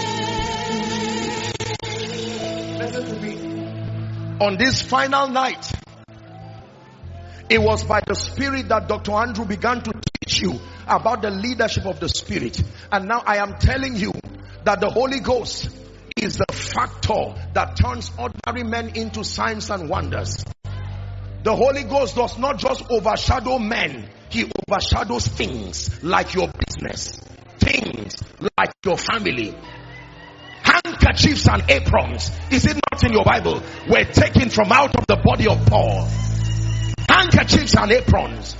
Listen to me. On this final night, it was by the Spirit that Doctor Andrew began to teach you about the leadership of the Spirit. And now I am telling you that the Holy Ghost is the factor that turns ordinary men into signs and wonders. The Holy Ghost does not just overshadow men. He overshadows things like your business, things like your family. Handkerchiefs and aprons, is it not in your Bible, were taken from out of the body of Paul. Handkerchiefs and aprons.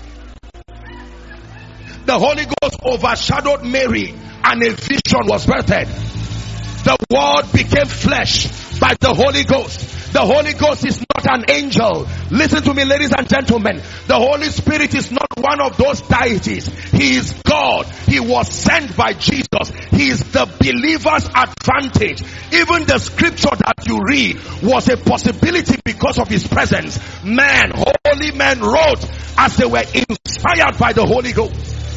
The Holy Ghost overshadowed Mary and a vision was birthed. The word became flesh by the Holy Ghost. The Holy Ghost is not an angel. Listen to me, ladies and gentlemen. The Holy Spirit is not one of those deities. He is God. He was sent by Jesus. He is the believer's advantage. Even the scripture that you read was a possibility because of his presence. Men, holy men wrote as they were inspired by the Holy Ghost.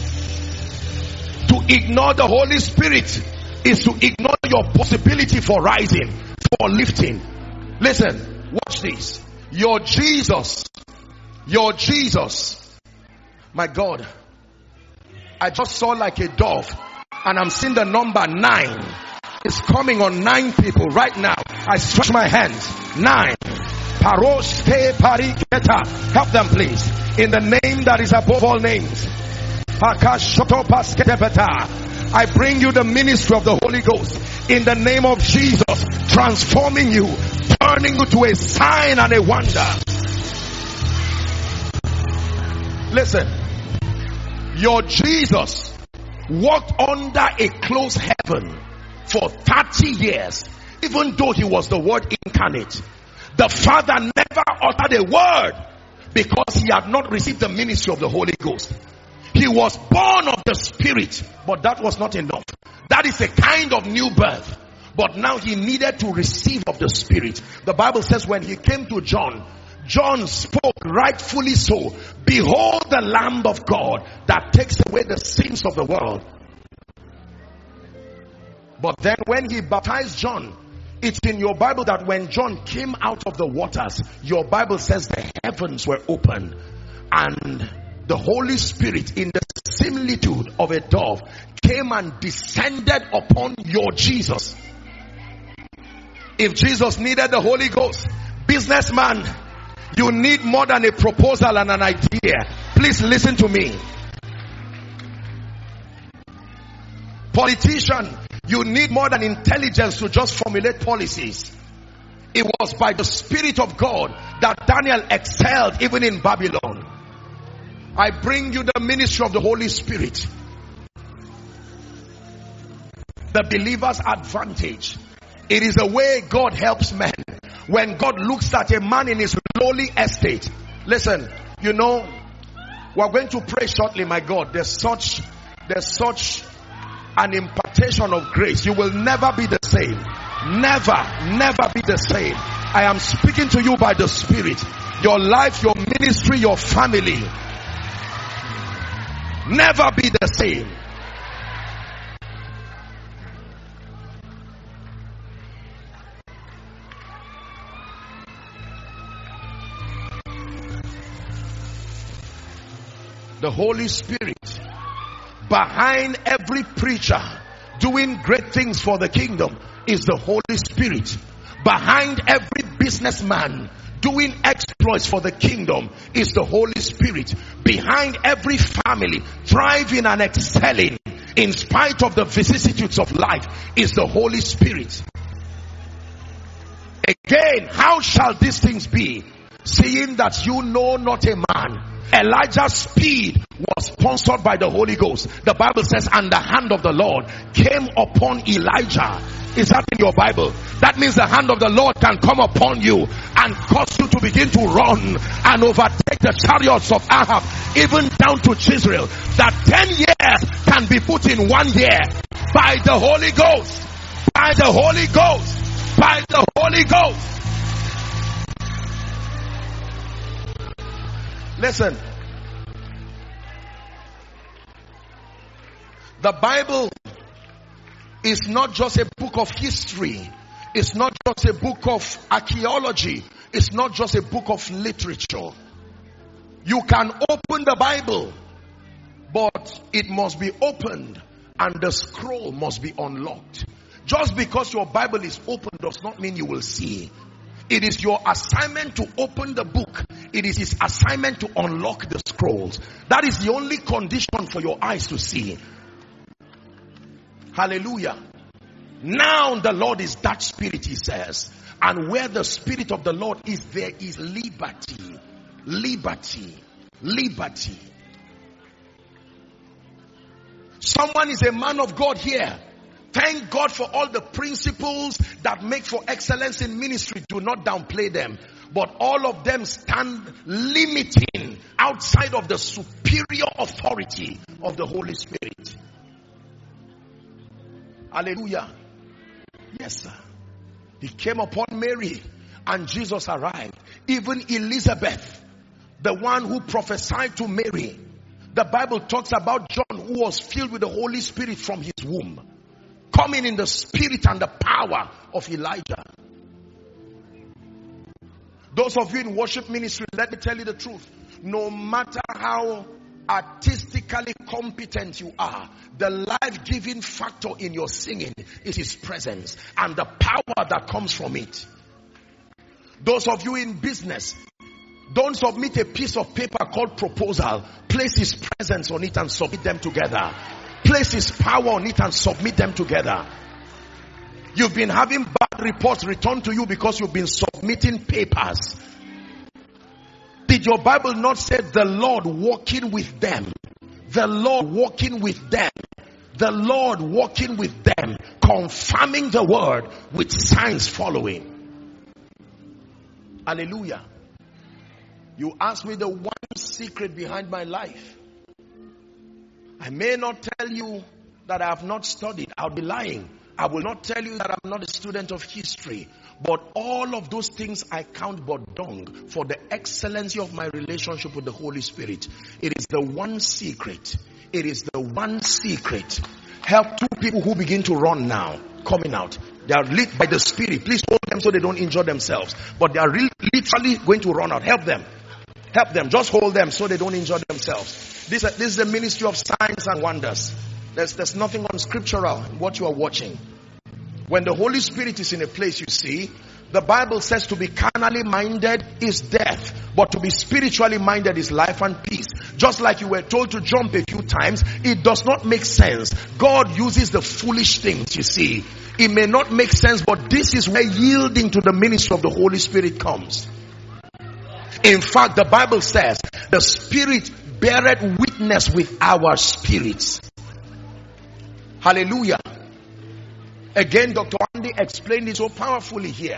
To ignore the Holy Spirit is to ignore your possibility for rising, for lifting. Listen, watch this. Your Jesus, your Jesus, my God, I just saw like a dove and I'm seeing the number nine. It's coming on nine people right now. I stretch my hands. Nine. Paroske pariketa. Help them please. In the name that is above all names. I bring you the ministry of the Holy Ghost in the name of Jesus, transforming you, turning you to a sign and a wonder. Listen, your Jesus walked under a closed heaven for thirty years, even though he was the Word incarnate. The Father never uttered a word because he had not received the ministry of the Holy Ghost. He was born of the Spirit, but that was not enough. That is a kind of new birth. But now he needed to receive of the Spirit. The Bible says when he came to John, John spoke rightfully so. Behold the Lamb of God that takes away the sins of the world. But then when he baptized John, it's in your Bible that when John came out of the waters, your Bible says the heavens were open and the Holy Spirit in the similitude of a dove came and descended upon your Jesus. If Jesus needed the Holy Ghost, businessman, you need more than a proposal and an idea. Please listen to me. Politician, you need more than intelligence to just formulate policies. It was by the Spirit of God that Daniel excelled even in Babylon. I bring you the ministry of the Holy Spirit. The believer's advantage. It is the way God helps men. When God looks at a man in his lowly estate. Listen, you know, we're going to pray shortly, my God. There's such, there's such an impartation of grace. You will never be the same. Never, never be the same. I am speaking to you by the Spirit. Your life, your ministry, your family. Never be the same. The Holy Spirit behind every preacher doing great things for the kingdom is the Holy Spirit. Behind every businessman doing exploits for the kingdom is the Holy Spirit. Behind every family thriving and excelling in spite of the vicissitudes of life is the Holy Spirit. Again, how shall these things be, seeing that you know not a man Elijah's speed was sponsored by the Holy Ghost. The Bible says, and the hand of the Lord came upon Elijah. Is that in your Bible? That means the hand of the Lord can come upon you and cause you to begin to run and overtake the chariots of Ahab, even down to Jezreel. That ten years can be put in one year by the Holy Ghost. By the Holy Ghost. By the Holy Ghost. Listen. The Bible is not just a book of history. It's not just a book of archaeology. It's not just a book of literature. You can open the Bible, but it must be opened and the scroll must be unlocked. Just because your Bible is open does not mean you will see. It is your assignment to open the book. It is his assignment to unlock the scrolls. That is the only condition for your eyes to see. Hallelujah. Now the Lord is that Spirit, he says. And where the Spirit of the Lord is, there is liberty. Liberty. Liberty. Someone is a man of God here. Thank God for all the principles that make for excellence in ministry. Do not downplay them. But all of them stand limiting outside of the superior authority of the Holy Spirit. Hallelujah. Yes, sir. He came upon Mary and Jesus arrived. Even Elizabeth, the one who prophesied to Mary, the Bible talks about John, who was filled with the Holy Spirit from his womb, coming in the spirit and the power of Elijah. Those of you in worship ministry, let me tell you the truth. No matter how artistically competent you are, the life-giving factor in your singing is his presence and the power that comes from it. Those of you in business, don't submit a piece of paper called proposal. Place his presence on it and submit them together. Place his power on it and submit them together. You've been having bad reports returned to you because you've been submitting papers. Did your Bible not say the Lord walking with them? The Lord walking with them. The Lord walking with them. Confirming the word with signs following. Hallelujah. You ask me the one secret behind my life. I may not tell you that I have not studied. I'll be lying. I will not tell you that I'm not a student of history. But all of those things I count but dung for the excellency of my relationship with the Holy Spirit. It is the one secret. It is the one secret. Help two people who begin to run now, coming out. They are lit by the Spirit. Please hold them so they don't injure themselves. But they are really, literally going to run out. Help them. Help them. Just hold them so they don't injure themselves. This, this is the ministry of signs and wonders. There's, there's nothing unscriptural in what you are watching. When the Holy Spirit is in a place, you see, the Bible says to be carnally minded is death, but to be spiritually minded is life and peace. Just like you were told to jump a few times, it does not make sense. God uses the foolish things, you see. It may not make sense, but this is where yielding to the ministry of the Holy Spirit comes. In fact, the Bible says, the Spirit beareth witness with our spirits. Hallelujah. Again, Doctor Andy explained it so powerfully here.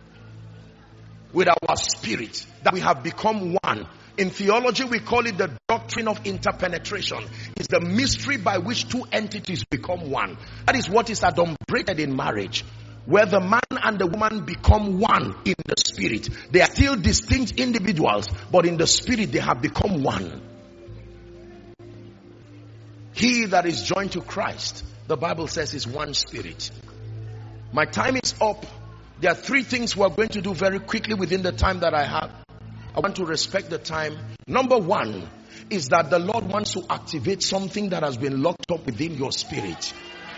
With our spirit, that we have become one. In theology, we call it the doctrine of interpenetration. It's the mystery by which two entities become one. That is what is adumbrated in marriage, where the man and the woman become one in the spirit. They are still distinct individuals, but in the spirit they have become one. He that is joined to Christ, the Bible says, is one spirit. My time is up. There are three things we're going to do very quickly within the time that I have. I want to respect the time. Number one is that the Lord wants to activate something that has been locked up within your spirit.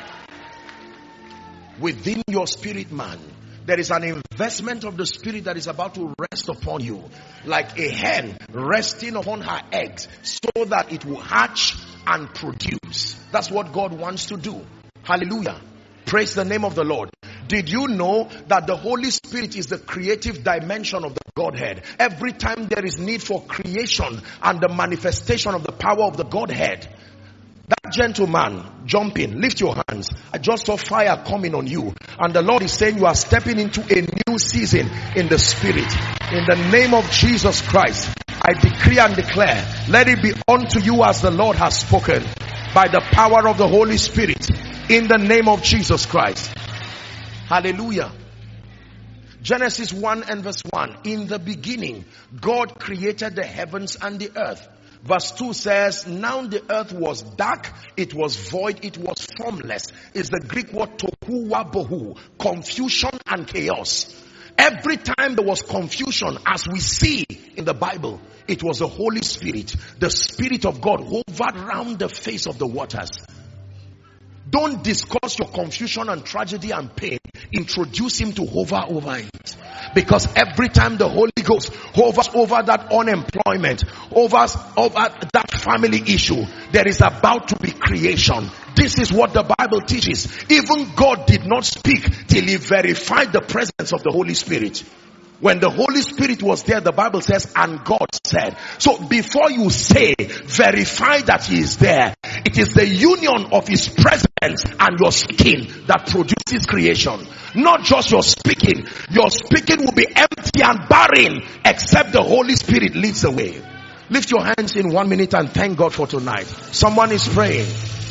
Within your spirit, man. There is an investment of the Spirit that is about to rest upon you. Like a hen resting upon her eggs, so that it will hatch and produce. That's what God wants to do. Hallelujah. Praise the name of the Lord. Did you know that the Holy Spirit is the creative dimension of the Godhead. Every time there is need for creation and the manifestation of the power of the Godhead, that gentleman jumping, lift your hands. I just saw fire coming on you. And the Lord is saying you are stepping into a new season in the spirit. In the name of Jesus Christ, I decree and declare, let it be unto you as the Lord has spoken, by the power of the Holy Spirit, in the name of Jesus Christ. Hallelujah. Genesis one and verse one. In the beginning, God created the heavens and the earth. Verse two says, now the earth was dark, it was void, it was formless. It's the Greek word tohu wa bohu, confusion and chaos. Every time there was confusion, as we see in the Bible, it was the Holy Spirit, the Spirit of God hovered around the face of the waters. Don't discuss your confusion and tragedy and pain. Introduce him to hover over it. Because every time the Holy Ghost hovers over that unemployment, hovers over that family issue, there is about to be creation. This is what the Bible teaches. Even God did not speak till he verified the presence of the Holy Spirit. When the Holy Spirit was there, the Bible says, and God said. So before you say, verify that he is there. It is the union of his presence and your speaking that produces creation. Not just your speaking. Your speaking will be empty and barren except the Holy Spirit leads the way. Lift your hands in one minute and thank God for tonight. Someone is praying.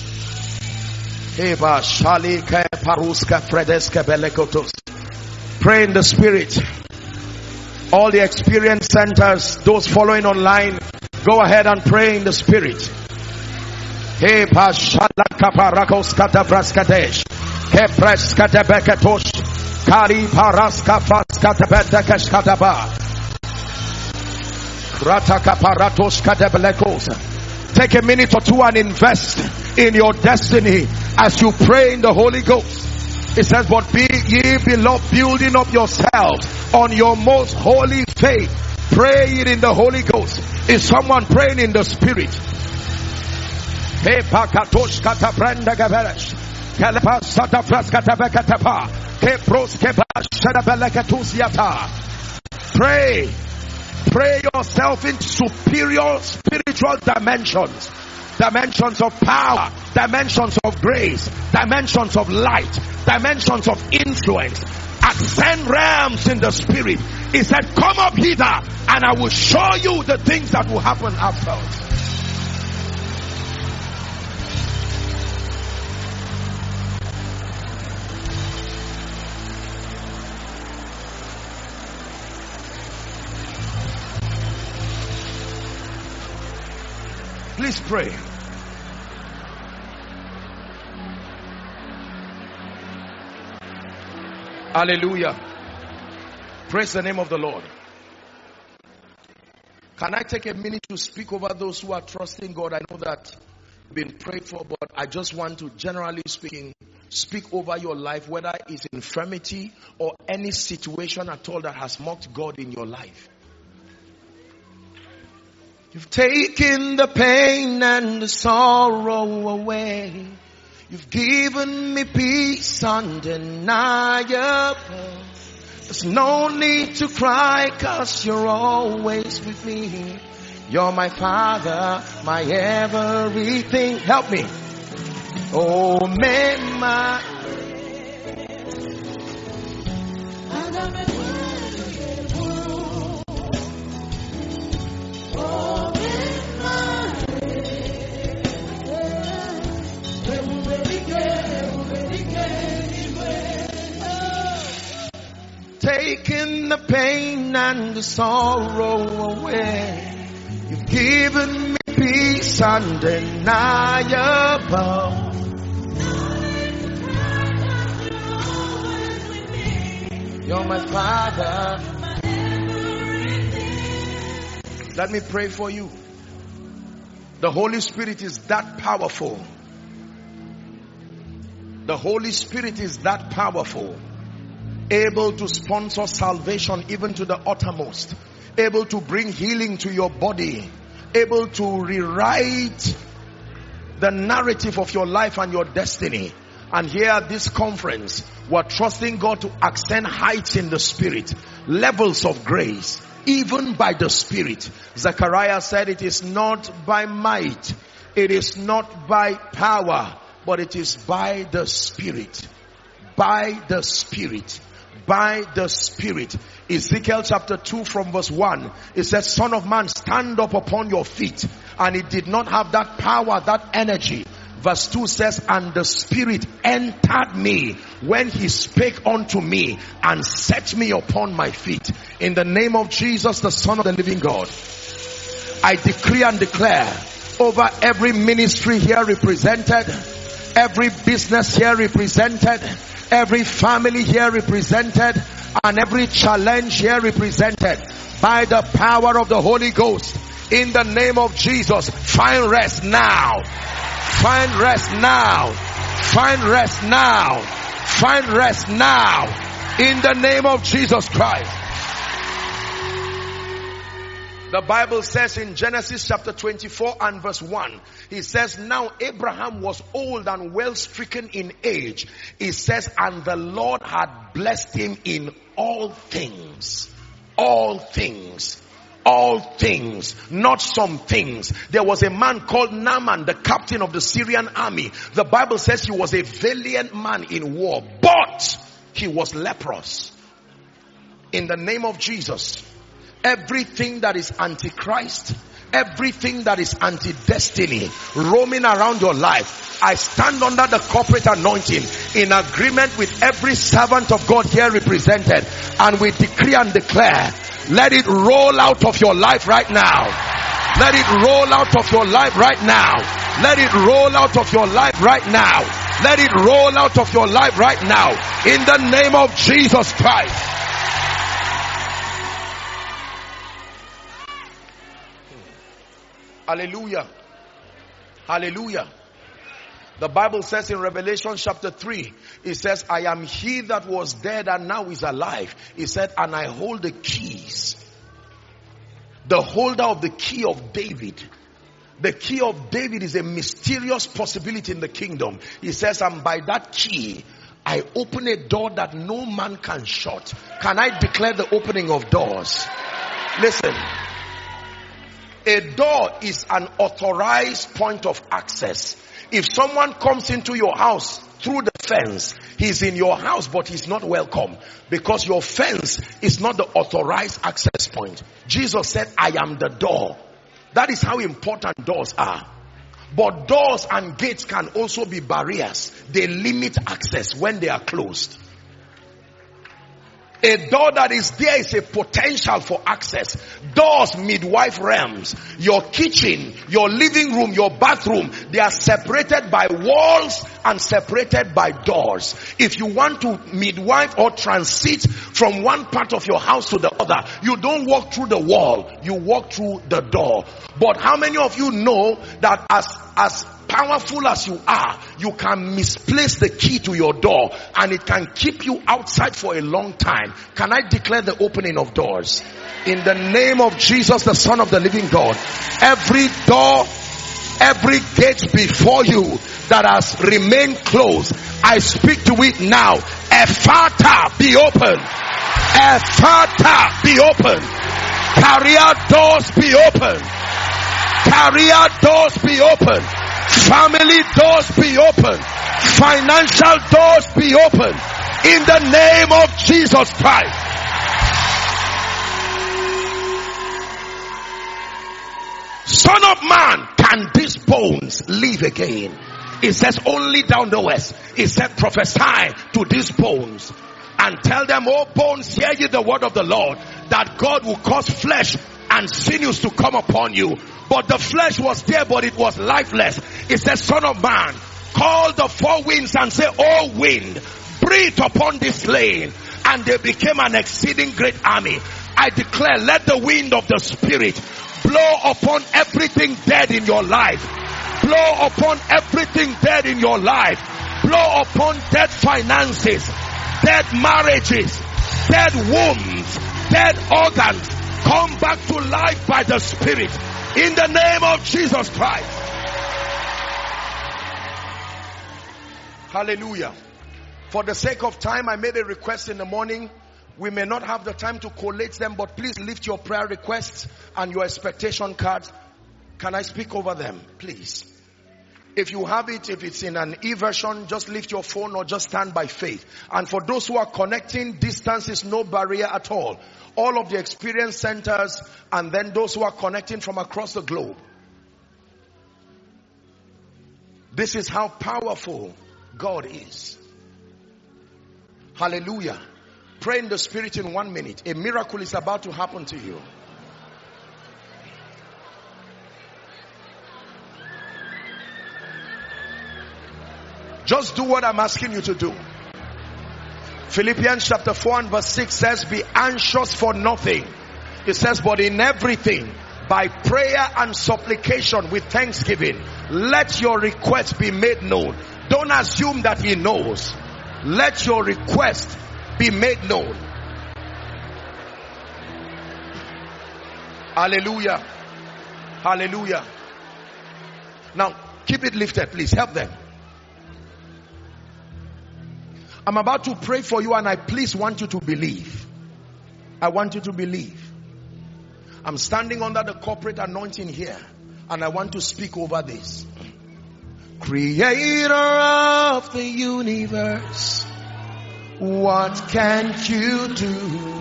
Pray in the Spirit. All the experience centers, those following online, go ahead and pray in the Spirit. Hey, Pashala Kaparakos Katavraskadesh, Kepres Katebekatosh, Kari Paraska Faskatabetakash Kataba, Rataka Paratos Katebelekos. Take a minute or two and invest in your destiny as you pray in the Holy Ghost. It says, but be ye beloved, building up yourselves on your most holy faith. Pray it in the Holy Ghost. Is someone praying in the Spirit? Pray. Pray yourself into superior spiritual dimensions. Dimensions of power, dimensions of grace, dimensions of light, dimensions of influence, ascend realms in the Spirit. He said, come up hither and I will show you the things that will happen afterwards. Please pray. Hallelujah. Praise the name of the Lord. Can I take a minute to speak over those who are trusting God? I know that you've been prayed for, but I just want to, generally speaking, speak over your life, whether it's infirmity or any situation at all that has mocked God in your life. You've taken the pain and the sorrow away. You've given me peace undeniable. There's no need to cry, 'cause you're always with me. You're my Father, my everything. Help me. Oh, me, my. Taking the pain and the sorrow away. You've given me peace undeniable. You're my Father. Let me pray for you. The Holy Spirit is that powerful. The Holy Spirit is that powerful. Able to sponsor salvation even to the uttermost. Able to bring healing to your body. Able to rewrite the narrative of your life and your destiny. And here at this conference, we're trusting God to ascend heights in the Spirit. Levels of grace. even by the Spirit. Zechariah said, it is not by might, it is not by power, but it is by the Spirit. By the Spirit. By the Spirit. Ezekiel chapter two from verse one. It says, Son of man, stand up upon your feet. And it did not have that power, that energy. Verse two says, and the Spirit entered me when he spake unto me and set me upon my feet. In the name of Jesus, the Son of the living God, I decree and declare over every ministry here represented, every business here represented, every family here represented, and every challenge here represented, by the power of the Holy Ghost, in the name of Jesus, find rest now. Find rest now. Find rest now. Find rest now. In the name of Jesus Christ. The Bible says in Genesis chapter twenty-four and verse one, he says, now Abraham was old and well stricken in age. He says, and the Lord had blessed him in all things. All things. All things, not some things. There was a man called Naaman, the captain of the Syrian army. The Bible says he was a valiant man in war, but he was leprous. In the name of Jesus, everything that is antichrist, everything that is anti-destiny roaming around your life, I stand under the corporate anointing in agreement with every servant of God here represented, and we decree and declare, let it roll out of your life right now. Let it roll out of your life right now. Let it roll out of your life right now. Let it roll out of your life right now. In the name of Jesus Christ. Hallelujah. Hallelujah. The Bible says in Revelation chapter three, it says, I am he that was dead and now is alive. He said, and I hold the keys. The holder of the key of David. The key of David is a mysterious possibility in the kingdom. He says, and by that key, I open a door that no man can shut. Can I declare the opening of doors? Listen. A door is an authorized point of access. If someone comes into your house through the fence, he's in your house, but he's not welcome, because your fence is not the authorized access point. Jesus said, I am the door. That is how important doors are. But doors and gates can also be barriers. They limit access when they are closed. A door that is there is a potential for access. Doors, midwife realms. Your kitchen, your living room, your bathroom, they are separated by walls and separated by doors. If you want to midwife or transit from one part of your house to the other, you don't walk through the wall, you walk through the door. But how many of you know that as, as powerful as you are, you can misplace the key to your door and it can keep you outside for a long time? Can I declare the opening of doors? In the name of Jesus, the Son of the living God, every door, every gate before you that has remained closed, I speak to it now. Ephata, be open. Ephata, be open. Career doors be open. Career doors be open. Family doors be open. Financial doors be open. In the name of Jesus Christ. Son of man, can these bones live again? It says only down the west. It said prophesy to these bones and tell them, oh bones, hear ye the word of the Lord, that God will cause flesh and sinews to come upon you. But the flesh was there, but it was lifeless. It says, son of man, call the four winds and say, oh wind, breathe upon this land. And they became an exceeding great army. I declare, let the wind of the Spirit blow upon everything dead in your life. Blow upon everything dead in your life. Blow upon dead finances, dead marriages, dead wombs, dead organs. Come back to life by the Spirit. In the name of Jesus Christ. Hallelujah. For the sake of time, I made a request in the morning We may not have the time to collate them, but please lift your prayer requests and your expectation cards. Can I speak over them, please? If you have it, if it's in an e-version, just lift your phone or just stand by faith. And for those who are connecting, distance is no barrier at all. All of the experience centers and then those who are connecting from across the globe. This is how powerful God is. Hallelujah. Pray in the Spirit in one minute. A miracle is about to happen to you. Just do what I'm asking you to do. Philippians chapter four and verse six says, be anxious for nothing. It says, but in everything, by prayer and supplication with thanksgiving, let your request be made known. Don't assume that he knows. Let your request be made known. Hallelujah. Hallelujah. Now, keep it lifted, please. Help them. I'm about to pray for you and I please want you to believe. I want you to believe. I'm standing under the corporate anointing here and I want to speak over this. Creator of the universe, what can't you do?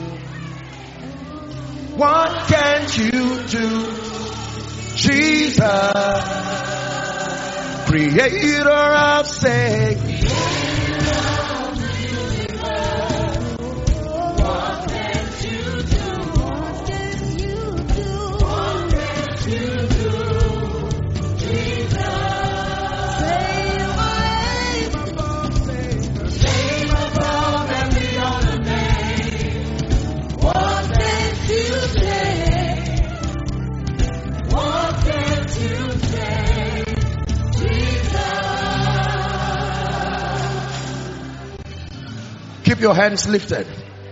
What can't you do? Jesus, creator of Satan. Keep your hands lifted.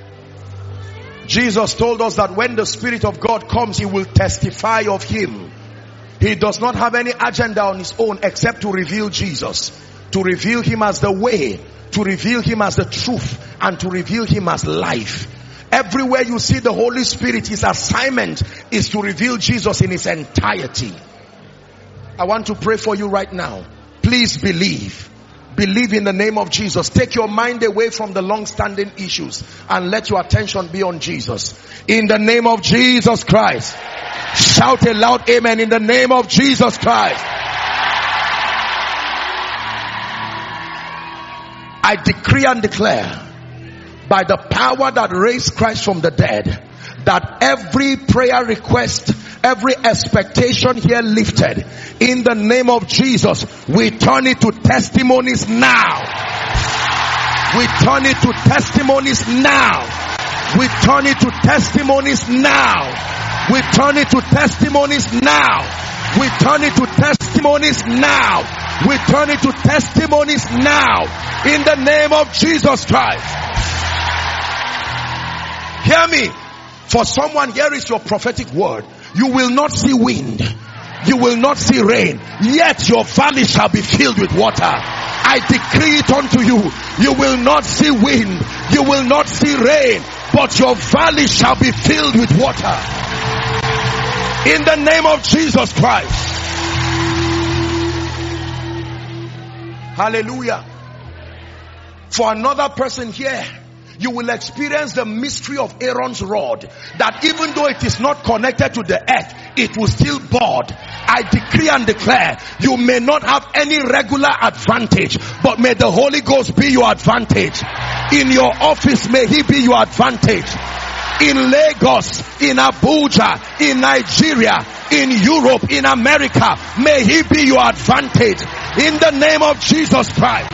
Jesus told us that when the Spirit of God comes, he will testify of him. He does not have any agenda on his own except to reveal Jesus, to reveal him as the way, to reveal him as the truth, and to reveal him as life. Everywhere you see the Holy Spirit, his assignment is to reveal Jesus in his entirety. I want to pray for you right now. Please believe. Believe in the name of Jesus. Take your mind away from the long-standing issues and let your attention be on Jesus. In the name of Jesus Christ. Shout a loud amen in the name of Jesus Christ. I decree and declare by the power that raised Christ from the dead, that every prayer request, every expectation here lifted, in the name of Jesus, we turn it to testimonies now. We turn it to testimonies now. We turn it to testimonies now. We turn it to testimonies now. We turn it to testimonies now. We turn it to testimonies now. In the name of Jesus Christ. Hear me. For someone, here is your prophetic word. You will not see wind. You will not see rain. Yet your valley shall be filled with water. I decree it unto you. You will not see wind. You will not see rain. But your valley shall be filled with water. In the name of Jesus Christ. Hallelujah. For another person here, you will experience the mystery of Aaron's rod, that even though it is not connected to the earth, it will still bud. I decree and declare, you may not have any regular advantage, but may the Holy Ghost be your advantage. In your office, may he be your advantage. In Lagos, in Abuja, in Nigeria, in Europe, in America, may he be your advantage. In the name of Jesus Christ.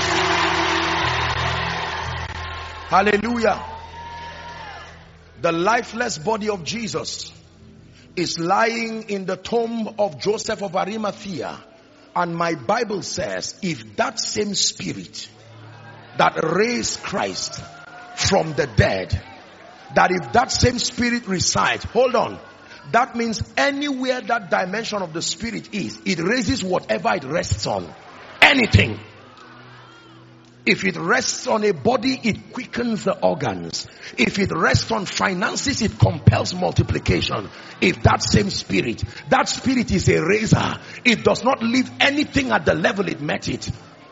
Hallelujah. The lifeless body of Jesus is lying in the tomb of Joseph of Arimathea. And my Bible says, if that same spirit that raised Christ from the dead, that if that same spirit resides, hold on, that means anywhere that dimension of the spirit is, it raises whatever it rests on. Anything. If it rests on a body, it quickens the organs. If it rests on finances, it compels multiplication. If that same spirit, that spirit is a razor, it does not leave anything at the level it met it.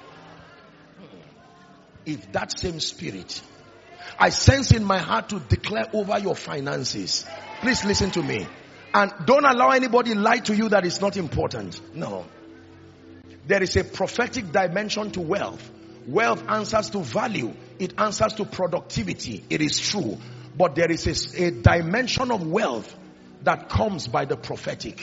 If that same spirit, I sense in my heart to declare over your finances. Please listen to me. And don't allow anybody lie to you that it's not important. No. There is a prophetic dimension to wealth. Wealth answers to value. It answers to productivity. It is true. But there is a, a dimension of wealth that comes by the prophetic.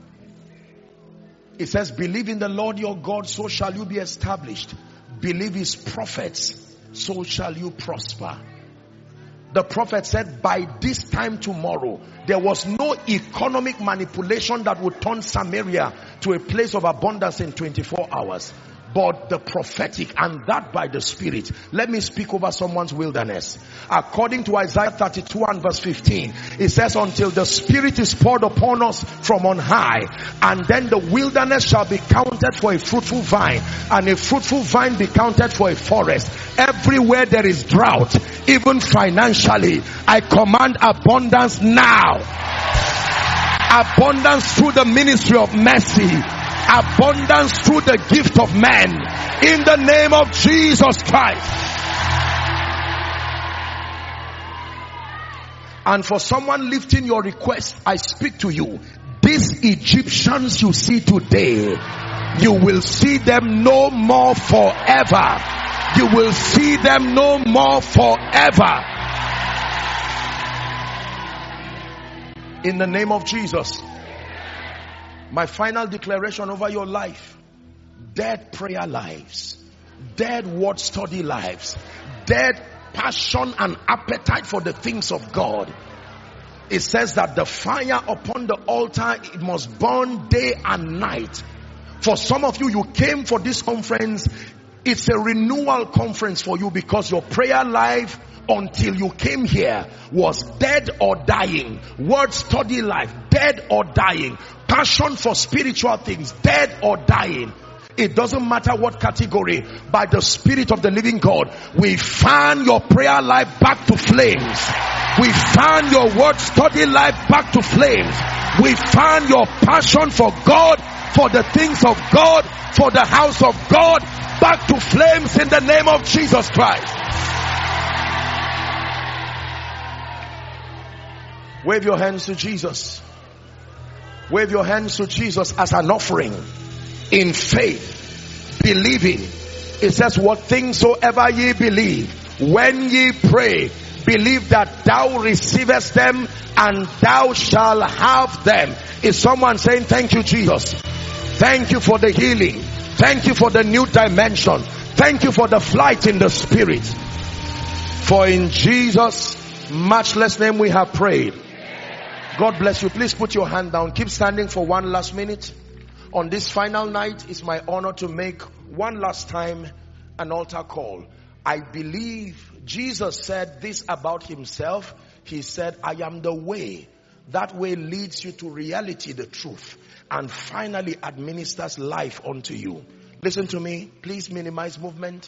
It says, believe in the Lord your God, so shall you be established. Believe his prophets, so shall you prosper. The prophet said, by this time tomorrow, there was no economic manipulation that would turn Samaria to a place of abundance in twenty-four hours. But the prophetic, and that by the Spirit. Let me speak over someone's wilderness. According to Isaiah thirty-two and verse fifteen, it says, until the Spirit is poured upon us from on high, and then the wilderness shall be counted for a fruitful vine, and a fruitful vine be counted for a forest. Everywhere there is drought, even financially, I command abundance now. Abundance through the ministry of mercy. Abundance through the gift of men. In the name of Jesus Christ. And for someone lifting your request, I speak to you. These Egyptians you see today, you will see them no more forever. You will see them no more forever. In the name of Jesus. My final declaration over your life. Dead prayer lives. Dead word study lives. Dead passion and appetite for the things of God. It says that the fire upon the altar, it must burn day and night. For some of you, you came for this conference. It's a renewal conference for you because your prayer life until you came here was dead or dying. Word study life, dead or dying. Passion for spiritual things, dead or dying. It doesn't matter what category. By the Spirit of the living God, we fan your prayer life back to flames. We fan your word study life back to flames. We fan your passion for God, for the things of God, for the house of God, back to flames in the name of Jesus Christ. Wave your hands to Jesus. Wave your hands to Jesus as an offering. In faith, believing. It says, what things soever ye believe, when ye pray, believe that thou receivest them and thou shalt have them. Is someone saying, thank you, Jesus? Thank you for the healing. Thank you for the new dimension. Thank you for the flight in the Spirit. For in Jesus' matchless name we have prayed. God bless you. Please put your hand down. Keep standing for one last minute. On this final night, it's my honor to make one last time an altar call. I believe Jesus said this about himself. He said, I am the way. That way leads you to reality, the truth, and finally administers life unto you. Listen to me. Please minimize movement.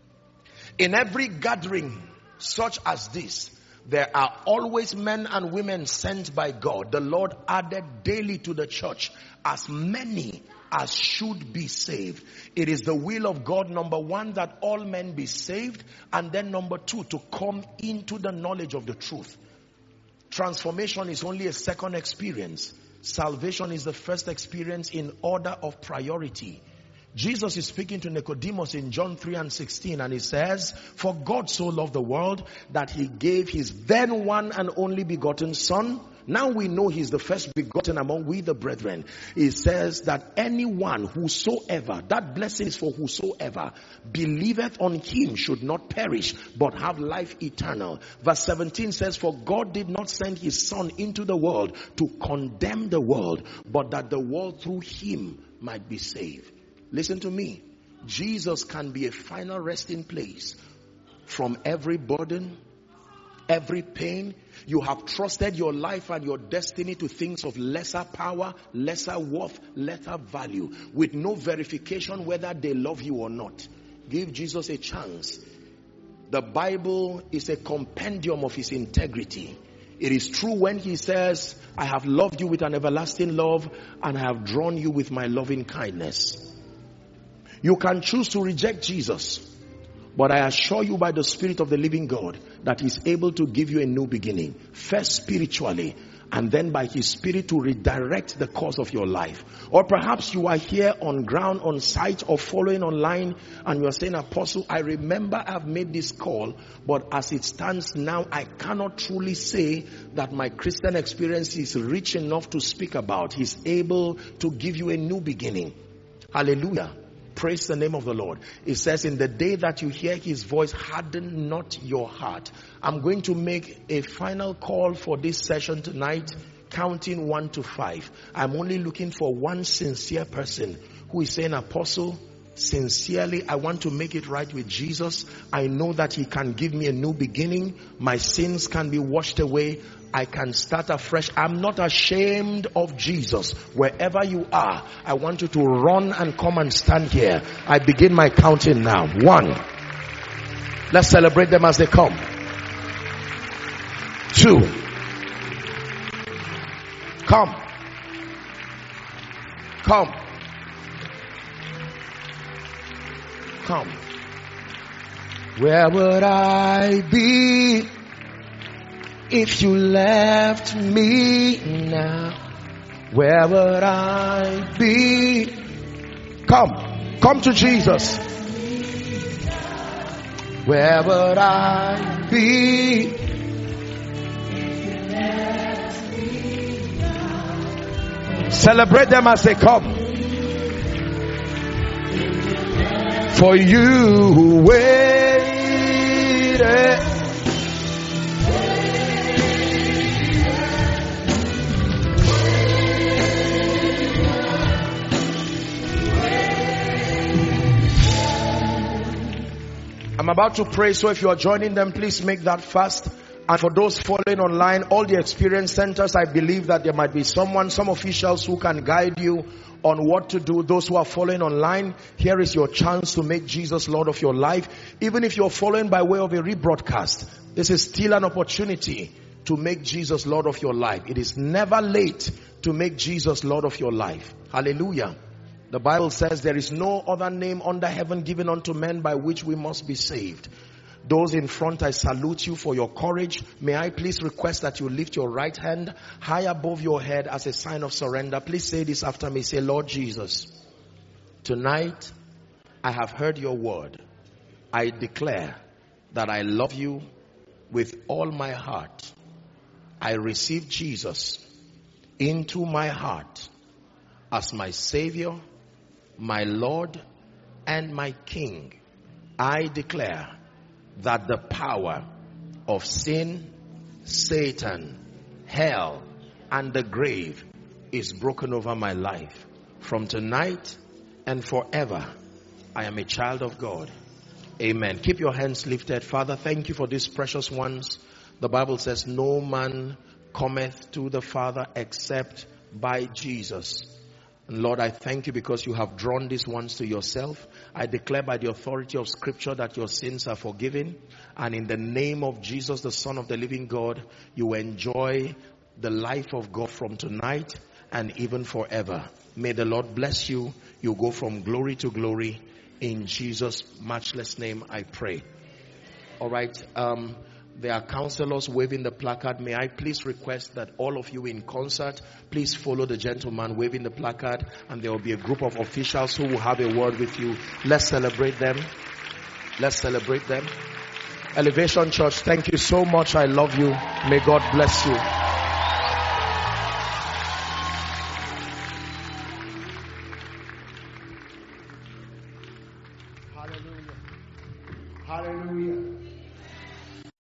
In every gathering such as this, there are always men and women sent by God. The Lord added daily to the church as many as should be saved. It is the will of God, number one, that all men be saved. And then number two, to come into the knowledge of the truth. Transformation is only a second experience. Salvation is the first experience in order of priority. Jesus is speaking to Nicodemus in John three and sixteen, and he says, for God so loved the world that he gave his then one and only begotten Son. Now we know he's the first begotten among we the brethren. He says that anyone whosoever, that blessing is for whosoever, believeth on him should not perish, but have life eternal. Verse seventeen says, for God did not send his Son into the world to condemn the world, but that the world through him might be saved. Listen to me. Jesus can be a final resting place from every burden, every pain. You have trusted your life and your destiny to things of lesser power, lesser worth, lesser value, with no verification whether they love you or not. Give Jesus a chance. The Bible is a compendium of his integrity. It is true when he says, I have loved you with an everlasting love, and I have drawn you with my loving kindness. You can choose to reject Jesus, but I assure you by the Spirit of the living God that he's able to give you a new beginning. First spiritually, and then by his Spirit to redirect the course of your life. Or perhaps you are here on ground, on site, or following online, and you are saying, Apostle, I remember I've made this call, but as it stands now, I cannot truly say that my Christian experience is rich enough to speak about. He's able to give you a new beginning. Hallelujah. Praise the name of the Lord. It says, in the day that you hear his voice, harden not your heart. I'm going to make a final call for this session tonight, counting one to five. I'm only looking for one sincere person who is saying, Apostle, sincerely, I want to make it right with Jesus. I know that he can give me a new beginning. My sins can be washed away. I can start afresh. I'm not ashamed of Jesus. Wherever you are, I want you to run and come and stand here. I begin my counting now. One. Let's celebrate them as they come. Two. Come. Come. Come. Where would I be if you left me now? Where would I be? Come. Come to Jesus. Where would I be? Celebrate them as they come. For you who waited, I'm about to pray, so if you are joining them, please make that fast. And for those following online, all the experience centers, I believe that there might be someone, some officials who can guide you on what to do. Those who are following online, here is your chance to make Jesus Lord of your life. Even if you're following by way of a rebroadcast, this is still an opportunity to make Jesus Lord of your life. It is never late to make Jesus Lord of your life. Hallelujah. The Bible says there is no other name under heaven given unto men by which we must be saved. Those in front, I salute you for your courage. May I please request that you lift your right hand high above your head as a sign of surrender. Please say this after me. Say, Lord Jesus, tonight I have heard your word. I declare that I love you with all my heart. I receive Jesus into my heart as my Savior, my Lord, and my King. I declare that the power of sin, Satan, hell, and the grave is broken over my life. From tonight and forever, I am a child of God. Amen. Keep your hands lifted. Father, thank you for these precious ones. The Bible says, no man cometh to the Father except by Jesus. And Lord, I thank you because you have drawn these ones to yourself. I declare by the authority of Scripture that your sins are forgiven. And in the name of Jesus, the Son of the living God, you enjoy the life of God from tonight and even forever. May the Lord bless you. You go from glory to glory. In Jesus' matchless name I pray. All right. Um, There are counselors waving the placard. May I please request that all of you in concert, please follow the gentleman waving the placard, and there will be a group of officials who will have a word with you. Let's celebrate them. Let's celebrate them. Elevation Church, thank you so much. I love you. May God bless you.